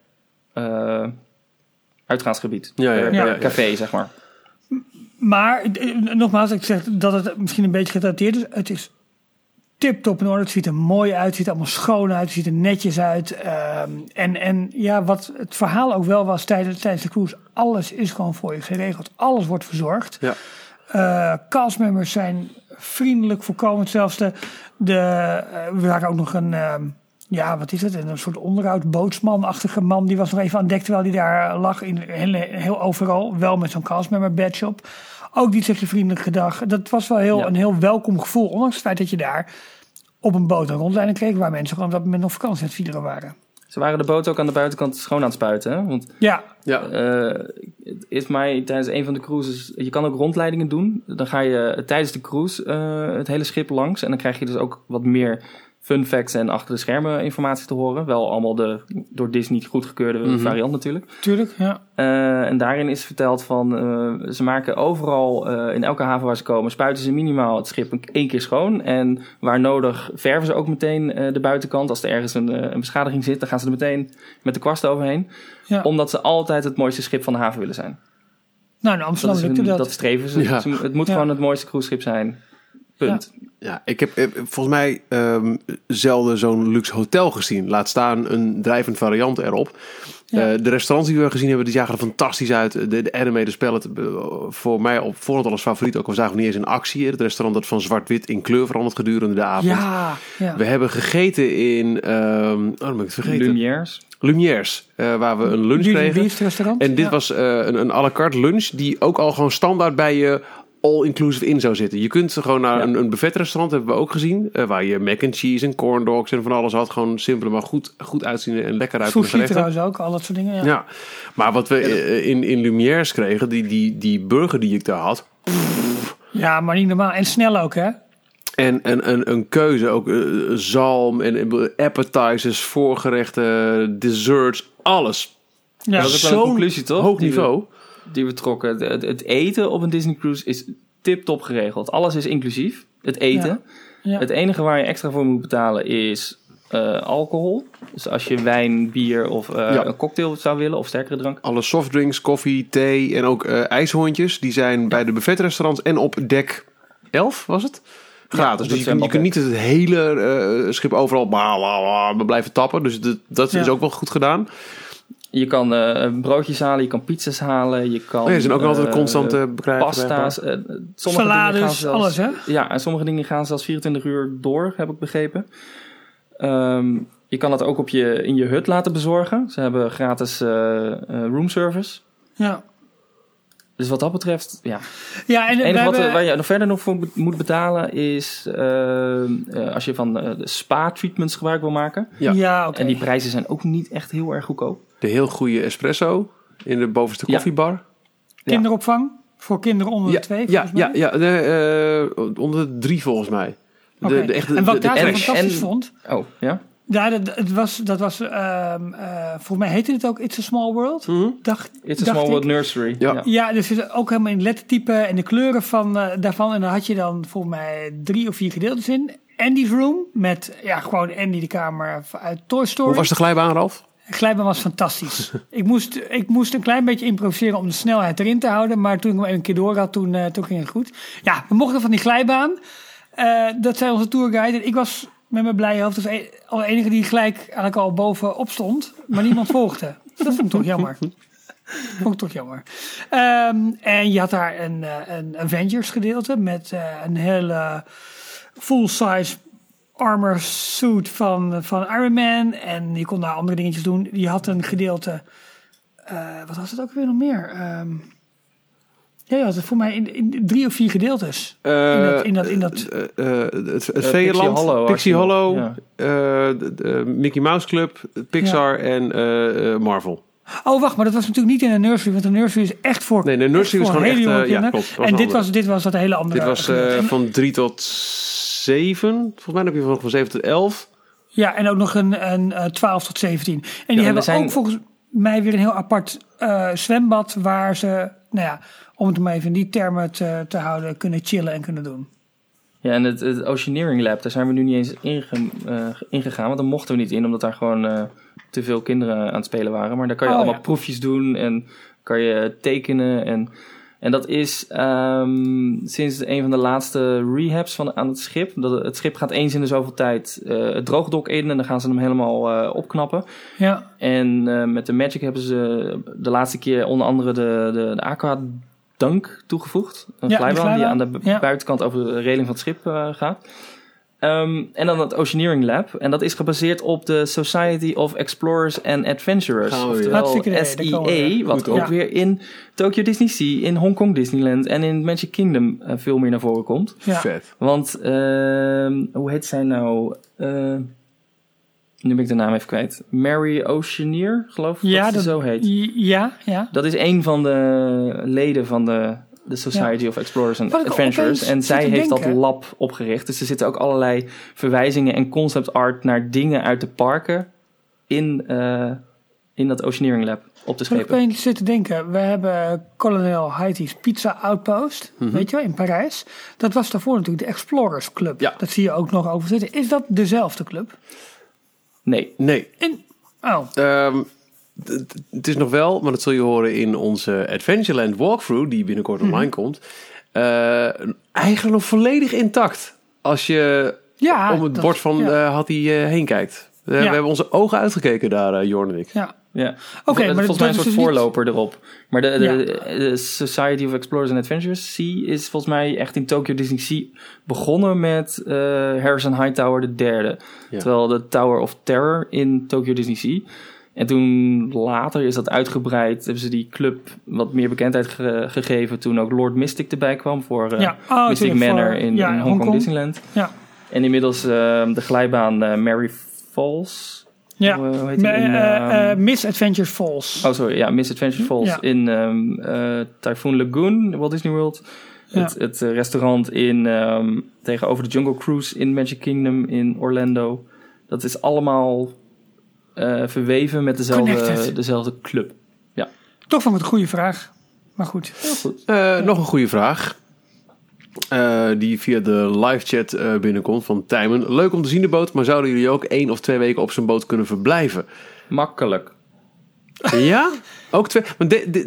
uitgaansgebied. Per café, zeg maar. Maar, nogmaals, ik zeg dat het misschien een beetje gedateerd is. Het is tip-top in orde. Het ziet er mooi uit. Het ziet er allemaal schoon uit. Het ziet er netjes uit. En wat het verhaal ook wel was tijdens de cruise. Alles is gewoon voor je geregeld. Alles wordt verzorgd. Ja. Castmembers zijn vriendelijk, voorkomend. Zelfs we waren ook nog een soort onderhoud-bootsman-achtige man. Die was nog even aan dek terwijl hij daar lag. Heel overal. Wel met zo'n castmember badge op. Ook die zegt je vriendelijk gedag. Dat was wel een heel welkom gevoel. Ondanks het feit dat je daar op een boot een rondleiding kreeg. Waar mensen gewoon op dat moment nog vakantie aan het vieren waren. Ze waren de boot ook aan de buitenkant schoon aan het spuiten. Hè? Want het is mij tijdens een van de cruises... Je kan ook rondleidingen doen. Dan ga je tijdens de cruise het hele schip langs. En dan krijg je dus ook wat meer fun facts en achter de schermen informatie te horen. Wel allemaal de door Disney goedgekeurde variant natuurlijk. Tuurlijk, ja. En daarin is verteld van... ze maken overal, in elke haven waar ze komen... spuiten ze minimaal het schip 1 keer schoon. En waar nodig verven ze ook meteen de buitenkant. Als er ergens een beschadiging zit... dan gaan ze er meteen met de kwast overheen. Ja. Omdat ze altijd het mooiste schip van de haven willen zijn. Nou, in Amsterdam lukte dat. Dat streven ze. Ja. Het moet gewoon het mooiste cruiseschip zijn. Punt. Ja, ik heb volgens mij zelden zo'n luxe hotel gezien. Laat staan een drijvend variant erop. Ja. De restaurants die we gezien hebben, die zagen er fantastisch uit. De animated spellen, voor mij op voorhand al als favoriet. Ook al zagen we niet eens in actie. Het restaurant dat van zwart-wit in kleur veranderd gedurende de avond. Ja. We hebben gegeten in... dan ben ik het vergeten. Lumière's, waar we een lunch kregen. En dit was een à la carte lunch die ook al gewoon standaard bij je all-inclusive in zou zitten. Je kunt gewoon naar een buffetrestaurant, hebben we ook gezien, waar je mac and cheese en corn dogs en van alles had. Gewoon simpele, maar goed uitzien en lekker uit. Sushi trouwens ook, al dat soort dingen. Ja. Maar wat we in Lumière's kregen, die burger die ik daar had. Ja, maar niet normaal. En snel ook, hè? En een keuze, ook zalm en appetizers, voorgerechten, desserts, alles. Ja, dat is ook wel een conclusie, toch? Hoog niveau. Die we trokken. Het eten op een Disney Cruise is tip-top geregeld. Alles is inclusief. Het eten. Ja. Het enige waar je extra voor moet betalen is alcohol. Dus als je wijn, bier of een cocktail zou willen of sterkere drank. Alle softdrinks, koffie, thee en ook ijshondjes. Die zijn bij de buffetrestaurants en op dek 11 was het? Gratis. Dus je kunt niet het hele schip overal blijven tappen. Dus dat is ook wel goed gedaan. Je kan broodjes halen, je kan pizza's halen, je kan... ze zijn ook altijd constant bekrijgen. Pasta's. Salades, alles hè? Ja, en sommige dingen gaan zelfs 24 uur door, heb ik begrepen. Je kan het ook in je hut laten bezorgen. Ze hebben gratis roomservice. Ja. Dus wat dat betreft, ja. Ja, en het enige waar je nog verder nog voor moet betalen is als je van de spa-treatments gebruik wil maken. Ja, oké. En die prijzen zijn ook niet echt heel erg goedkoop. De heel goede espresso in de bovenste koffiebar. Kinderopvang voor kinderen onder de 2, volgens mij. Onder de 3 volgens mij. Okay. En wat ik daar fantastisch vond... Oh, ja? Ja, dat was volgens mij heette het ook It's a Small World. Mm-hmm. It's a Small World Nursery. Ja, dus ook helemaal in lettertype en de kleuren daarvan. En dan had je dan volgens mij 3 of 4 gedeeltes in. Andy's Room met gewoon Andy de kamer uit Toy Story. Hoe was de glijbaan, Ralf? De glijbaan was fantastisch. ik moest een klein beetje improviseren om de snelheid erin te houden. Maar toen ik hem een keer door had, toen ging het goed. Ja, we mochten van die glijbaan. Dat zei onze tourguide. En ik was met mijn blije hoofd. Dat was al de enige die gelijk eigenlijk al bovenop stond. Maar niemand volgde. Dat vond ik toch jammer. En je had daar een Avengers gedeelte. Met een hele full-size armor suit van Iron Man. En je kon daar andere dingetjes doen. Je had een gedeelte... wat was het ook weer nog meer? Ja, je had het voor mij in 3 of 4 gedeeltes. Het Veeland, Pixie Hollow, Mickey Mouse Club, Pixar en Marvel. Oh, wacht, maar dat was natuurlijk niet in een nursery, want de nursery is echt voor... Nee, de nursery was gewoon echt... ja, klopt. En dit was dat hele andere... Dit was van 3 tot 7. Volgens mij heb je nog van 7 tot 11. Ja, en ook nog een 12 tot 17. En die hebben ook volgens mij weer een heel apart zwembad... waar ze, om het maar even in die termen te houden... kunnen chillen en kunnen doen. Ja, en het Oceaneering Lab, daar zijn we nu niet eens ingegaan... want daar mochten we niet in, omdat daar gewoon... te veel kinderen aan het spelen waren. Maar daar kan je allemaal proefjes doen en kan je tekenen. En dat is sinds een van de laatste rehabs aan het schip. Het schip gaat eens in de zoveel tijd het droogdok in en dan gaan ze hem helemaal opknappen. Ja. En met de Magic hebben ze de laatste keer onder andere de Aqua Dunk toegevoegd. Een glijbaan die aan de buitenkant over de reling van het schip gaat. En dan het Oceaneering Lab. En dat is gebaseerd op de Society of Explorers and Adventurers. Oftewel SEA. Wat ook weer in Tokyo Disney Sea, in Hong Kong Disneyland en in Magic Kingdom veel meer naar voren komt. Ja. Vet. Want, hoe heet zij nou? Nu ben ik de naam even kwijt. Mary Oceaneer, geloof ik dat ze zo heet. Ja. Dat is een van de leden van de Society of Explorers and Adventurers. En zij heeft dat lab opgericht. Dus er zitten ook allerlei verwijzingen en concept art naar dingen uit de parken in dat Oceaneering Lab op de schepen. Ik zit te denken, we hebben Colonel Haiti's Pizza Outpost, weet je wel, in Parijs. Dat was daarvoor natuurlijk de Explorers Club. Ja. Dat zie je ook nog over zitten. Is dat dezelfde club? Nee. Het is nog wel, maar dat zul je horen in onze Adventureland walkthrough, die binnenkort online komt. Eigenlijk nog volledig intact. Als je om het bord van Hattie heen kijkt. We hebben onze ogen uitgekeken daar, Jorn en ik. Ja. Oké, maar volgens mij een soort voorloper erop. Maar de Society of Explorers and Adventurers Sea is volgens mij echt in Tokyo Disney Sea begonnen met Harrison Hightower III. Ja. Terwijl de Tower of Terror in Tokyo Disney Sea. En toen later is dat uitgebreid. Hebben ze die club wat meer bekendheid gegeven. Toen ook Lord Mystic erbij kwam voor Mystic Manor in Hong Kong Disneyland. Ja. En inmiddels de glijbaan Mary Falls. Ja, hoe heet Miss Adventures Falls. Oh, sorry. Ja, Miss Adventures Falls in Typhoon Lagoon, Walt Disney World. Ja. Het restaurant tegenover de Jungle Cruise in Magic Kingdom in Orlando. Dat is allemaal verweven met dezelfde club. Ja. Toch vond ik het een goede vraag. Maar goed. Heel goed. Nog een goede vraag. Die via de live chat binnenkomt van Tijmen. Leuk om te zien de boot, maar zouden jullie ook 1 of 2 weken op zijn boot kunnen verblijven? Makkelijk. Ja? Ook 2? Maar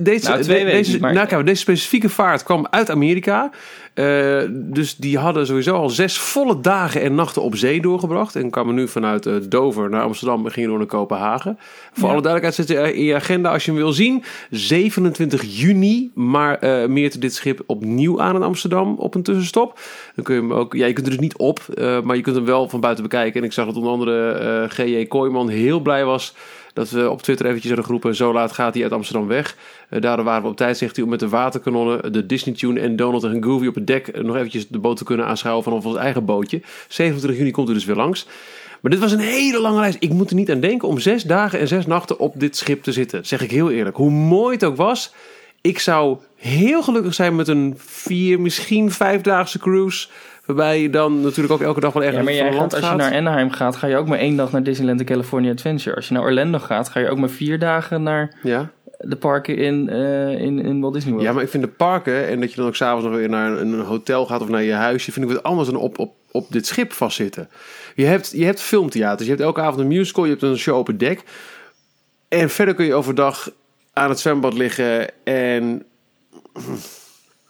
deze specifieke vaart kwam uit Amerika. Dus die hadden sowieso al 6 volle dagen en nachten op zee doorgebracht. En kwamen nu vanuit Dover naar Amsterdam en gingen door naar Kopenhagen. Voor alle duidelijkheid zit in je agenda als je hem wil zien. 27 juni meert dit schip opnieuw aan in Amsterdam op een tussenstop. Dan kun je hem ook... Ja, je kunt er dus niet op, maar je kunt hem wel van buiten bekijken. En ik zag dat onder andere G.J. Kooijman heel blij was dat we op Twitter eventjes hadden geroepen, zo laat gaat hij uit Amsterdam weg. Daardoor waren we op tijd, zegt hij, om met de waterkanonnen, de Disney Tune en Donald en Goofy op het dek nog eventjes de boot te kunnen aanschouwen vanaf ons eigen bootje. 27 juni komt hij dus weer langs. Maar dit was een hele lange reis. Ik moet er niet aan denken om 6 dagen en 6 nachten op dit schip te zitten. Zeg ik heel eerlijk. Hoe mooi het ook was, ik zou heel gelukkig zijn met een 4, misschien 5-daagse cruise. Waarbij je dan natuurlijk ook elke dag wel ergens van land gaat. Als je naar Anaheim gaat, ga je ook maar 1 dag naar Disneyland en California Adventure. Als je naar Orlando gaat, ga je ook maar 4 dagen naar de parken in Walt Disney World. Ja, maar ik vind de parken en dat je dan ook s'avonds nog weer naar een hotel gaat of naar je huisje, vind ik wat anders dan op dit schip vastzitten. Je hebt filmtheaters, je hebt elke avond een musical, je hebt een show op het dek. En verder kun je overdag aan het zwembad liggen en...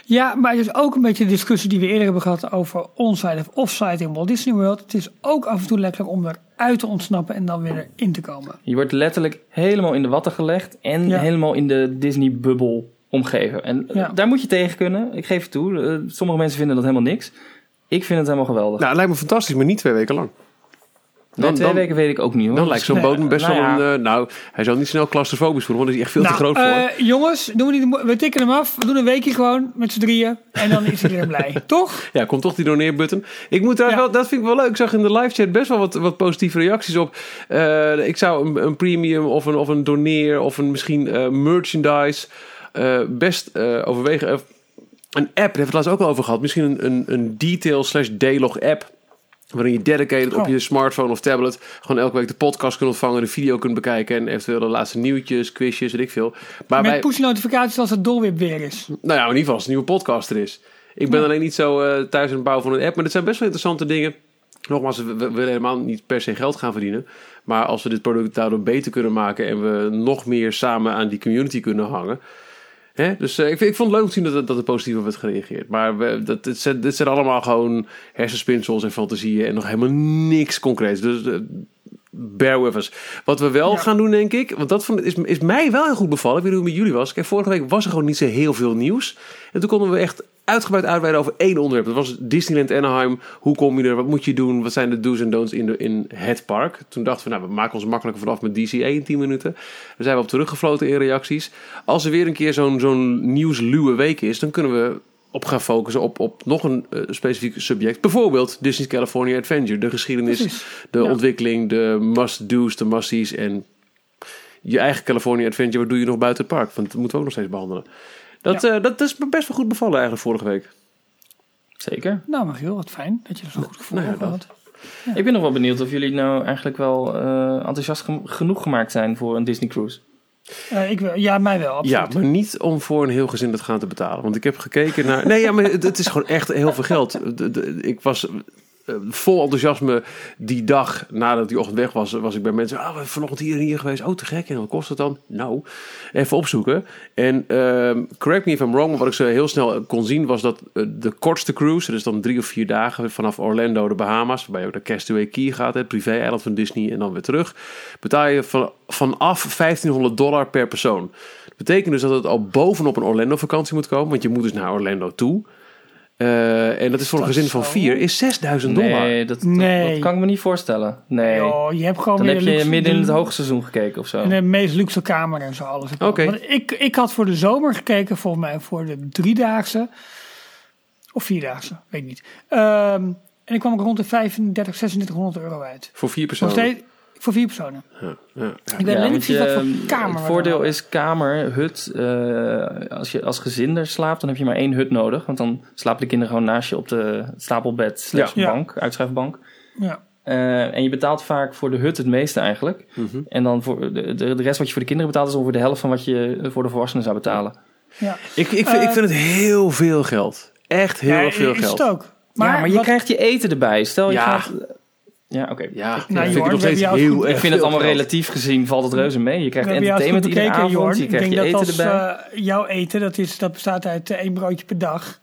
Ja, maar het is ook een beetje de discussie die we eerder hebben gehad over onsite of offsite in Walt Disney World. Het is ook af en toe lekker om eruit te ontsnappen en dan weer erin te komen. Je wordt letterlijk helemaal in de watten gelegd en helemaal in de Disney-bubbel omgeven. En daar moet je tegen kunnen. Ik geef het toe. Sommige mensen vinden dat helemaal niks. Ik vind het helemaal geweldig. Nou, het lijkt me fantastisch, maar niet 2 weken lang. Dan 2 weken weet ik ook niet, hoor. Dan lijkt zo'n boot best wel een... hij zal niet snel claustrofobisch voelen, want daar is hij echt veel te groot voor. Jongens, we tikken hem af. We doen een weekje gewoon met z'n drieën. En dan is iedereen blij. Toch? Ja, komt toch die doneerbutton. Ik moet daar wel, dat vind ik wel leuk. Ik zag in de live chat best wel wat positieve reacties op. Ik zou een premium of een doneer of een misschien merchandise best overwegen. Een app, daar hebben we het laatst ook al over gehad. Misschien een detail/daylog app. Waarin je dedicated op je smartphone of tablet gewoon elke week de podcast kunt ontvangen, de video kunt bekijken en eventueel de laatste nieuwtjes, quizjes, weet ik veel. Maar met push-notificaties als het Dolwip weer is. Nou ja, in ieder geval als een nieuwe podcast er is. Ik ben alleen niet zo thuis in het bouwen van een app, maar dit zijn best wel interessante dingen. Nogmaals, we willen helemaal niet per se geld gaan verdienen. Maar als we dit product daardoor beter kunnen maken en we nog meer samen aan die community kunnen hangen. Dus ik vond het leuk om te zien dat er positief op werd gereageerd. Maar dit zijn allemaal gewoon hersenspinsels en fantasieën en nog helemaal niks concreets. Dus bear with us. Wat we wel gaan doen, denk ik, want dat is mij wel heel goed bevallen. Ik weet niet hoe het met jullie was. Kijk, vorige week was er gewoon niet zo heel veel nieuws. En toen konden we echt uitgebreid uitweiden over 1 onderwerp. Dat was Disneyland Anaheim. Hoe kom je er? Wat moet je doen? Wat zijn de do's en don'ts in het park? Toen dachten we, we maken ons makkelijker vanaf met DCA in 10 minuten. Daar zijn we op teruggefloten in reacties. Als er weer een keer zo'n nieuwsluwe week is, dan kunnen we op gaan focussen op nog een specifiek subject. Bijvoorbeeld Disney's California Adventure. De geschiedenis, de ontwikkeling, de must-do's, de must-sees en je eigen California Adventure. Wat doe je nog buiten het park? Want dat moeten we ook nog steeds behandelen. Dat is me best wel goed bevallen eigenlijk vorige week. Zeker. Nou, Michiel, wat fijn dat je er zo goed gevoel over had. Ja. Ik ben nog wel benieuwd of jullie nou eigenlijk wel enthousiast genoeg gemaakt zijn voor een Disney Cruise. Mij wel, absoluut. Ja, maar niet om voor een heel gezin dat gaan te betalen. Want ik heb gekeken naar... Nee, ja, maar het is gewoon echt heel veel geld. Ik was vol enthousiasme die dag nadat die ochtend weg was ik bij mensen. We zijn vanochtend hier en hier geweest. Oh, te gek. En wat kost het dan? Nou, even opzoeken. En correct me if I'm wrong. Wat ik zo heel snel kon zien was dat de kortste cruise, dus dan 3 of 4 dagen vanaf Orlando, de Bahamas, waarbij je ook naar Castaway Cay gaat, het privé-eiland van Disney en dan weer terug, betaal je vanaf $1,500 per persoon. Dat betekent dus dat het al bovenop een Orlando-vakantie moet komen, want je moet dus naar Orlando toe. En dat is voor een gezin van 4 is $6,000. Nee, dat kan ik me niet voorstellen. Nee. Joh, je hebt gewoon dan heb je midden in het hoogseizoen gekeken of zo. En de meest luxe kamer en zo alles. Oké. Ik had voor de zomer gekeken, volgens mij voor de 3-daagse of 4-daagse, weet ik niet. En ik kwam rond de €2,600 uit. Voor 4 personen? Voor 4 personen. Ja. Ik weet alleen niet wat voor kamer. Het voordeel is kamer, hut. Als je als gezin er slaapt, dan heb je maar 1 hut nodig. Want dan slapen de kinderen gewoon naast je op de stapelbed / bank, uitschuifbank. Ja. En je betaalt vaak voor de hut het meeste eigenlijk. Mm-hmm. En dan voor de rest wat je voor de kinderen betaalt is ongeveer de helft van wat je voor de volwassenen zou betalen. Ja. Ik vind het heel veel geld. Echt heel veel geld. Is het ook. Maar je krijgt je eten erbij. Stel je gaat... Ja, oké. Ja, nou, vind ik nog steeds heel Ik vind het allemaal relatief gezien valt het reuze mee. Je krijgt entertainment iedere avond, Jorn. Je krijgt je eten erbij. Jouw eten, dat bestaat uit 1 broodje per dag.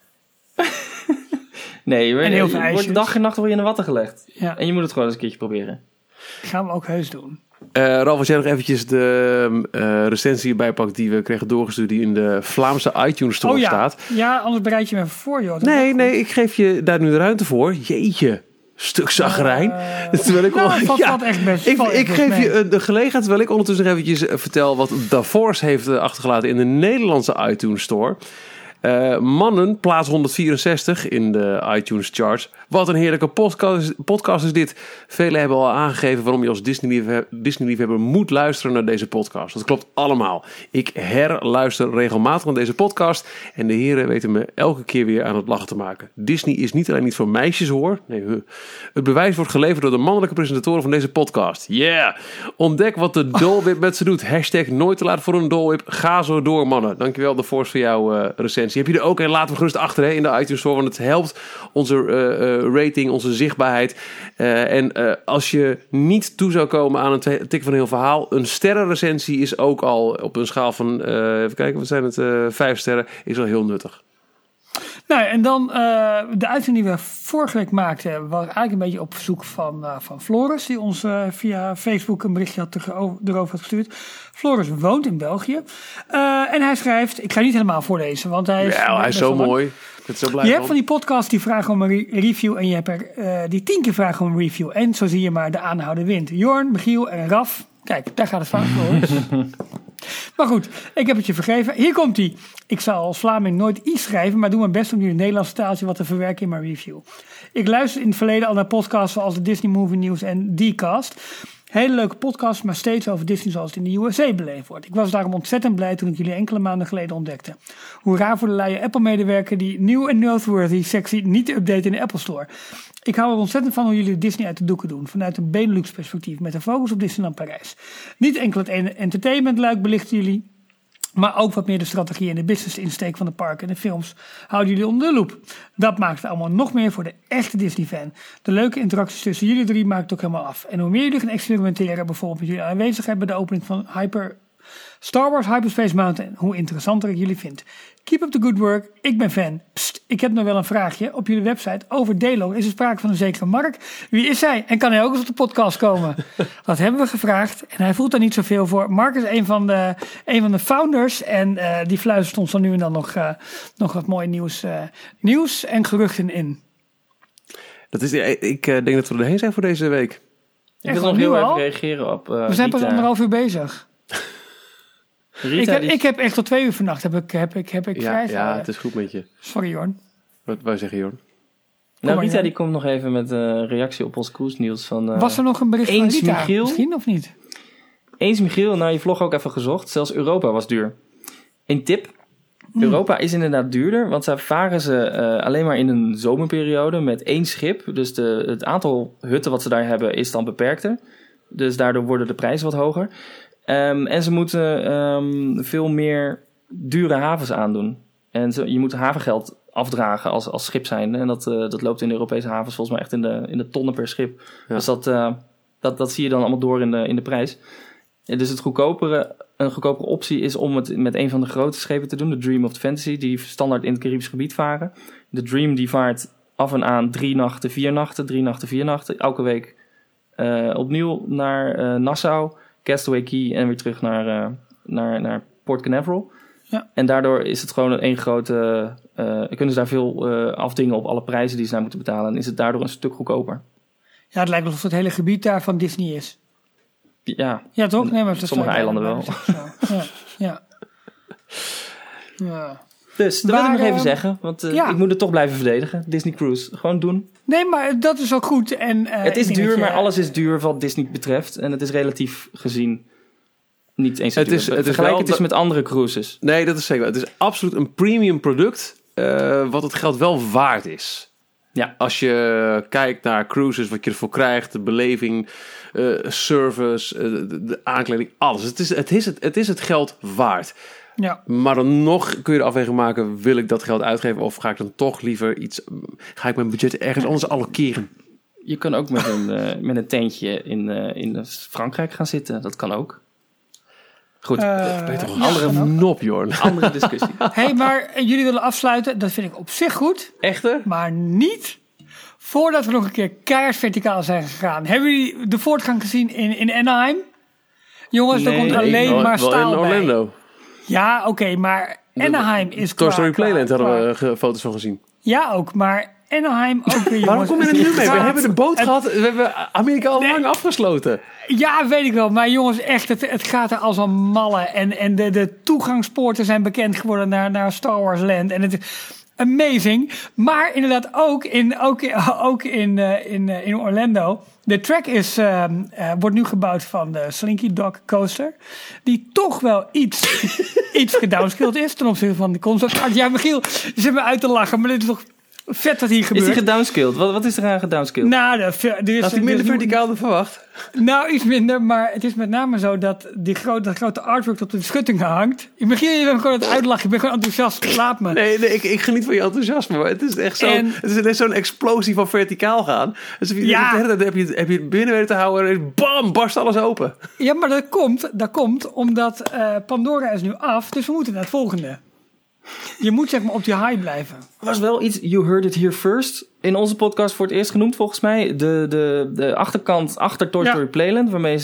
Nee, je wordt dag en nacht in de watten gelegd. Ja. En je moet het gewoon eens een keertje proberen. Gaan we ook heus doen. Ralf, als jij nog eventjes de recensie bijpakt die we kregen doorgestuurd, die in de Vlaamse iTunes Store staat. Ja, anders bereid je me even voor, joh. Nee, ik geef je daar nu de ruimte voor. Jeetje. Stuk zagrijn. Terwijl ik echt best. Ik geef je de gelegenheid, terwijl ik ondertussen nog eventjes vertel wat The Force heeft achtergelaten in de Nederlandse iTunes Store. Mannen, plaats 164 in de iTunes charts. Wat een heerlijke podcast is dit. Velen hebben al aangegeven waarom je als Disney-liefhebber moet luisteren naar deze podcast. Dat klopt allemaal. Ik herluister regelmatig naar deze podcast. En de heren weten me elke keer weer aan het lachen te maken. Disney is niet alleen niet voor meisjes hoor. Nee, het bewijs wordt geleverd door de mannelijke presentatoren van deze podcast. Yeah! Ontdek wat de Dole Whip met ze doet. Hashtag nooit te laat voor een Dole Whip. Ga zo door mannen. Dankjewel The Force voor jouw recensie. Heb je er ook een? Laat hem gerust achter in de iTunes Store. Want het helpt onze rating, onze zichtbaarheid. En als je niet toe zou komen aan een tikken van een heel verhaal, een sterrenrecensie is ook al op een schaal van, even kijken, wat zijn het, 5 sterren, is al heel nuttig. Nou, en dan de uitzending die we vorige week maakten, was eigenlijk een beetje op verzoek van Floris, die ons via Facebook een berichtje had erover had gestuurd. Floris woont in België. En hij schrijft, ik ga niet helemaal voorlezen, want hij is zo mooi. Ik ben zo blij je hebt van die podcasts die vragen om een review en je hebt er die 10 keer vragen om een review. En zo zie je maar de aanhouden wint. Jorn, Michiel en Raf. Kijk, daar gaat het fout voor. Maar goed, ik heb het je vergeven. Hier komt hij. Ik zal als Vlaming nooit iets schrijven, maar doe mijn best om nu het Nederlandse taaltje wat te verwerken in mijn review. Ik luister in het verleden al naar podcasts zoals de Disney Movie News en Dcast. Hele leuke podcast, maar steeds over Disney zoals het in de USA beleefd wordt. Ik was daarom ontzettend blij toen ik jullie enkele maanden geleden ontdekte. Hoe raar voor de luie Apple-medewerker die New and Noteworthy-sectie niet update in de Apple Store. Ik hou er ontzettend van hoe jullie Disney uit de doeken doen. Vanuit een Benelux-perspectief met een focus op Disneyland Parijs. Niet enkel het entertainment-luik belichten jullie, maar ook wat meer de strategie en de business insteek van de parken en de films houden jullie onder de loep. Dat maakt het allemaal nog meer voor de echte Disney-fan. De leuke interacties tussen jullie drie maakt het ook helemaal af. En hoe meer jullie gaan experimenteren, bijvoorbeeld met jullie aanwezigheid bij de opening van Star Wars Hyperspace Mountain, hoe interessanter ik jullie vind. Keep up the good work, ik ben fan. Psst, ik heb nog wel een vraagje. Op jullie website over Delo is er sprake van een zekere Mark. Wie is hij? En kan hij ook eens op de podcast komen? Dat hebben we gevraagd en hij voelt daar niet zoveel voor. Mark is een van de founders en die fluistert ons dan nu en dan nog wat mooi nieuws en geruchten in. Ik denk dat we erheen zijn voor deze week. Ik wil nog heel even reageren op we zijn pas 1,5 uur bezig. Rita, ik heb echt tot 2 uur vannacht heb ik vrij. Ja, het is goed met je. Sorry, Jorn. Wat wou zeggen, Jorn? Nou, Rita die komt nog even met een reactie op ons cruise-nieuws van... Was er nog een bericht van Rita? Michiel? Misschien of niet? Eens Michiel, nou je vlog ook even gezocht. Zelfs Europa was duur. Een tip. Europa is inderdaad duurder, want daar varen ze alleen maar in een zomerperiode met 1 schip. Dus het aantal hutten wat ze daar hebben is dan beperkter. Dus daardoor worden de prijzen wat hoger. En ze moeten veel meer dure havens aandoen. En je moet havengeld afdragen als schip zijn. En dat loopt in de Europese havens volgens mij echt in de tonnen per schip. Ja. Dus dat zie je dan allemaal door in de prijs. En dus een goedkopere optie is om het met een van de grote schepen te doen. De Dream of the Fantasy, die standaard in het Caribisch gebied varen. De Dream die vaart af en aan 3 nachten, 4 nachten, 3 nachten, 4 nachten. Elke week opnieuw naar Nassau, Castaway Cay en weer terug naar Port Canaveral. Ja. En daardoor is het gewoon een grote... kunnen ze daar veel afdingen op alle prijzen die ze daar moeten betalen. En is het daardoor een stuk goedkoper. Ja, het lijkt alsof het hele gebied daar van Disney is. Ja, toch? Nee, maar sommige eilanden wel. Ja. Dus, dat wil ik nog even zeggen. Want ik moet het toch blijven verdedigen. Disney Cruise. Gewoon doen. Nee, maar dat is ook goed. En, het is duur, maar alles is duur wat Disney betreft. En het is relatief gezien niet eens duur. Vergelijk het eens met andere cruises. Nee, dat is zeker. Het is absoluut een premium product. Wat het geld wel waard is. Ja. Als je kijkt naar cruises, wat je ervoor krijgt, de beleving, service, de aankleding, alles. Het is het geld waard. Ja. Maar dan nog kun je de afweging maken, wil ik dat geld uitgeven of ga ik dan toch liever ga ik mijn budget ergens anders allokeren? Je kan ook met een tentje in Frankrijk gaan zitten. Dat kan ook. Goed, beter een andere nop, Jorn. Andere discussie. Hey, maar jullie willen afsluiten. Dat vind ik op zich goed. Echter? Maar niet voordat we nog een keer keihard verticaal zijn gegaan. Hebben jullie de voortgang gezien in Anaheim? Jongens, er komt alleen maar staal in Orlando. bij. Ja, oké, maar Anaheim is Toy Story Playland hadden we foto's van gezien. Ja, ook, maar Anaheim ook weer. Waarom kom je er nu mee? We hebben de boot gehad. We hebben Amerika al lang afgesloten. Ja, weet ik wel. Maar jongens, echt, het gaat er als een malle. En de toegangspoorten zijn bekend geworden naar Star Wars Land. En het is amazing. Maar inderdaad ook in Orlando. De track wordt nu gebouwd van de Slinky Dog Coaster. Die toch wel iets gedownscaled is ten opzichte van de concept. Ja, Michiel, je zit me uit te lachen, maar dit is toch vet dat hier gebeurt. Is die gedownscaled? Wat is er aan gedownscaled? Nou, had hij minder verticaal dan verwacht? Nou, iets minder, maar het is met name zo dat dat grote artwork op de schutting hangt. Michiel, je bent gewoon aan het uitlachen. Ik ben gewoon enthousiast. Laat me. Nee, ik geniet van je enthousiasme. Maar het is echt zo. Het is net zo'n explosie van verticaal gaan. Dus heb je het binnen weten te houden en bam, barst alles open. Ja, maar dat komt omdat Pandora is nu af. Dus we moeten naar het volgende. je moet zeg maar op die high blijven. Er was wel iets, you heard it here first. In onze podcast voor het eerst genoemd volgens mij. De achterkant achter Toy Story Playland. Waarmee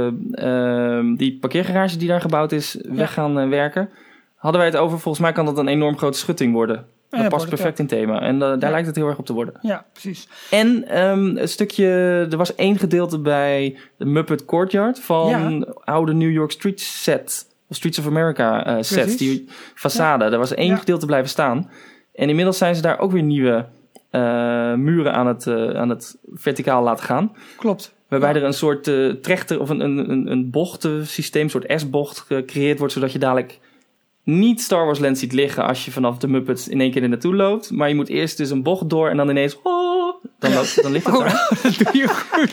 ze die parkeergarage die daar gebouwd is weg gaan werken. Hadden wij het over, volgens mij kan dat een enorm grote schutting worden. Dat past perfect in thema. En daar lijkt het heel erg op te worden. Ja, precies. En een stukje, er was 1 gedeelte bij de Muppet Courtyard van oude New York Street set. Of Streets of America sets, die façade. Er was 1 gedeelte blijven staan. En inmiddels zijn ze daar ook weer nieuwe muren aan het verticaal laten gaan. Klopt. Waarbij er een soort trechter of een bochtensysteem, een soort S-bocht gecreëerd wordt, zodat je dadelijk niet Star Wars Land ziet liggen als je vanaf de Muppets in één keer er naartoe loopt. Maar je moet eerst dus een bocht door en dan ineens dan ligt het daar. Dat doe je goed.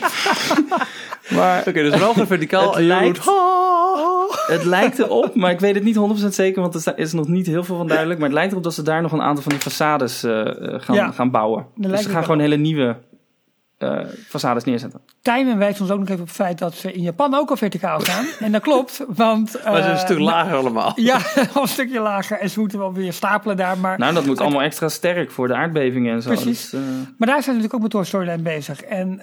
Oké, dus wel geen verticaal. Het lijkt erop, maar ik weet het niet 100% zeker, want er is nog niet heel veel van duidelijk. Maar het lijkt erop dat ze daar nog een aantal van die façades gaan bouwen. Dus ze gaan gewoon hele nieuwe façades neerzetten. Tijmen wijst ons ook nog even op het feit dat ze in Japan ook al verticaal gaan. En dat klopt, want... Maar ze is een stuk lager allemaal. Ja, al een stukje lager. En ze moeten wel weer stapelen daar. Maar nou, dat moet allemaal extra sterk voor de aardbevingen en zo. Precies. Dus, maar daar zijn ze natuurlijk ook met Toy Story Land bezig. En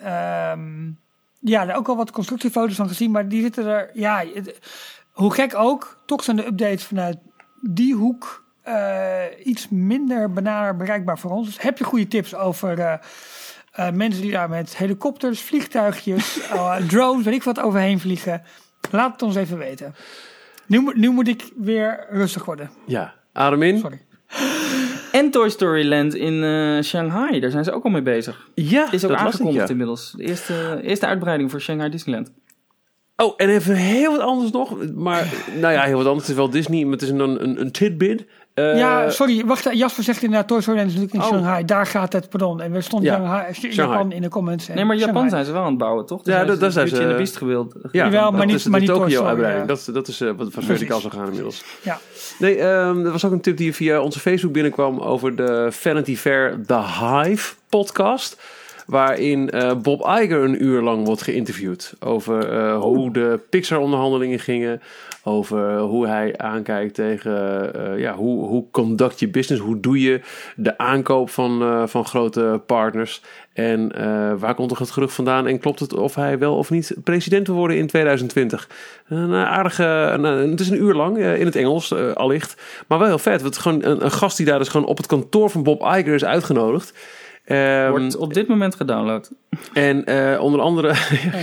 daar heb ook al wat constructiefoto's van gezien. Maar die zitten er... Ja, hoe gek ook. Toch zijn de updates vanuit die hoek iets minder bereikbaar voor ons. Dus heb je goede tips over... mensen die daar met helikopters, vliegtuigjes, drones, weet ik wat overheen vliegen. Laat het ons even weten. Nu moet ik weer rustig worden. Ja, adem in. Sorry. En Toy Story Land in Shanghai, daar zijn ze ook al mee bezig. Ja, is ook aangekondigd inmiddels. De eerste uitbreiding voor Shanghai Disneyland. Oh, en even heel wat anders nog. Maar, nou ja, heel wat anders. Het is wel Disney, maar het is een tidbit. Sorry, wacht. Jasper zegt inderdaad, Toy Story Land is natuurlijk in Shanghai. Daar gaat het, pardon. En we stonden Japan in de comments. Nee, maar Japan zijn ze wel aan het bouwen, toch? Ja, daar zijn ze. In de Beast gewild. Ja, wel, maar niet de Tokyo-uitbreiding. Dat is wat van verticaal zou gaan inmiddels. Ja. Nee, er was ook een tip die via onze Facebook binnenkwam over de Vanity Fair The Hive podcast. Waarin Bob Iger een uur lang wordt geïnterviewd. Over hoe de Pixar-onderhandelingen gingen. Over hoe hij aankijkt tegen hoe conduct je business. Hoe doe je de aankoop van grote partners. En waar komt toch het gerucht vandaan? En klopt het of hij wel of niet president wil worden in 2020? Een aardige... het is een uur lang in het Engels, allicht. Maar wel heel vet. Het is gewoon een gast die daar dus gewoon op het kantoor van Bob Iger is uitgenodigd. Wordt op dit moment gedownload. En onder andere...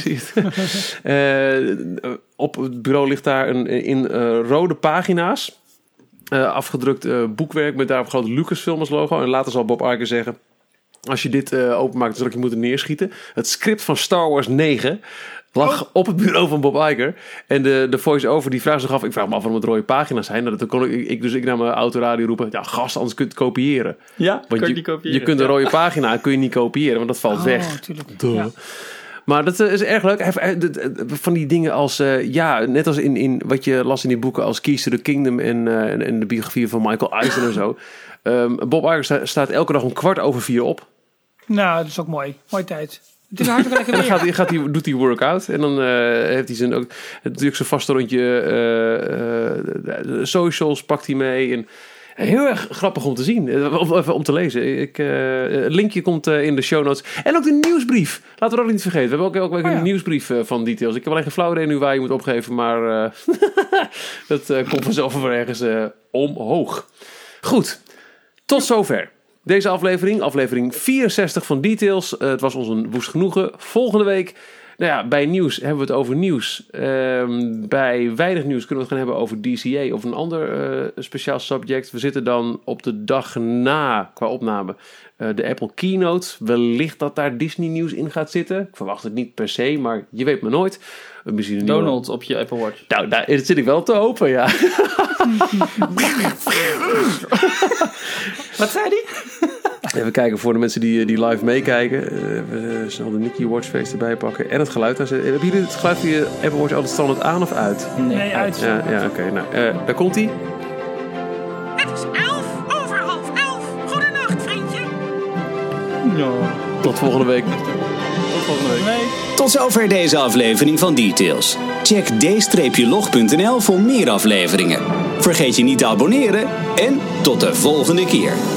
op het bureau ligt daar in rode pagina's afgedrukt boekwerk met daarop groot Lucasfilm als logo. En later zal Bob Iger zeggen... Als je dit openmaakt, dan zal ik je moeten neerschieten. Het script van Star Wars 9 lag op het bureau van Bob Iger. En de voice-over die vraagt zich af... Ik vraag me af waarom het rode pagina's zijn. Nou, dat kon ik naar mijn autoradio roepen... Ja, gast, anders kun je het kopiëren. Ja, want je kunt een rode pagina kun je niet kopiëren, want dat valt weg. Natuurlijk. Ja. Maar dat is erg leuk. Van die dingen als... net als in wat je las in die boeken als Keys to the Kingdom... en de biografie van Michael Eisner en zo. Bob Iger staat elke dag om 4:15 op. Nou, dat is ook mooi. Mooie tijd. Het is hartstikke lekker weer. En dan doet hij workout. En dan heeft hij natuurlijk zijn vaste rondje socials pakt hij mee. En heel erg grappig om te zien. Om te lezen. Het linkje komt in de show notes. En ook de nieuwsbrief. Laten we dat niet vergeten. We hebben ook een nieuwsbrief van Details. Ik heb alleen geen flauw idee nu waar je moet opgeven. Maar dat komt vanzelf weer ergens omhoog. Goed. Tot zover. Deze aflevering 64 van Details. Het was ons een woest genoegen. Volgende week, bij nieuws hebben we het over nieuws. Bij weinig nieuws kunnen we het gaan hebben over DCA of een ander speciaal subject. We zitten dan op de dag na, qua opname, de Apple Keynote. Wellicht dat daar Disney nieuws in gaat zitten. Ik verwacht het niet per se, maar je weet maar nooit. Misschien Donald op je Apple Watch. Nou, daar zit ik wel te hopen, ja. Wat zei die? Even kijken voor de mensen die live meekijken. We snel de Nicky Watch Face erbij pakken. En het geluid. Hebben jullie het geluid van je Apple Watch altijd standaard aan of uit? Nee, uit. Ja, oké. Nou, daar komt hij. Het is 11:11. Goedenacht, vriendje. Ja. Tot volgende week. Tot zover deze aflevering van Details. Check d-log.nl voor meer afleveringen. Vergeet je niet te abonneren en tot de volgende keer.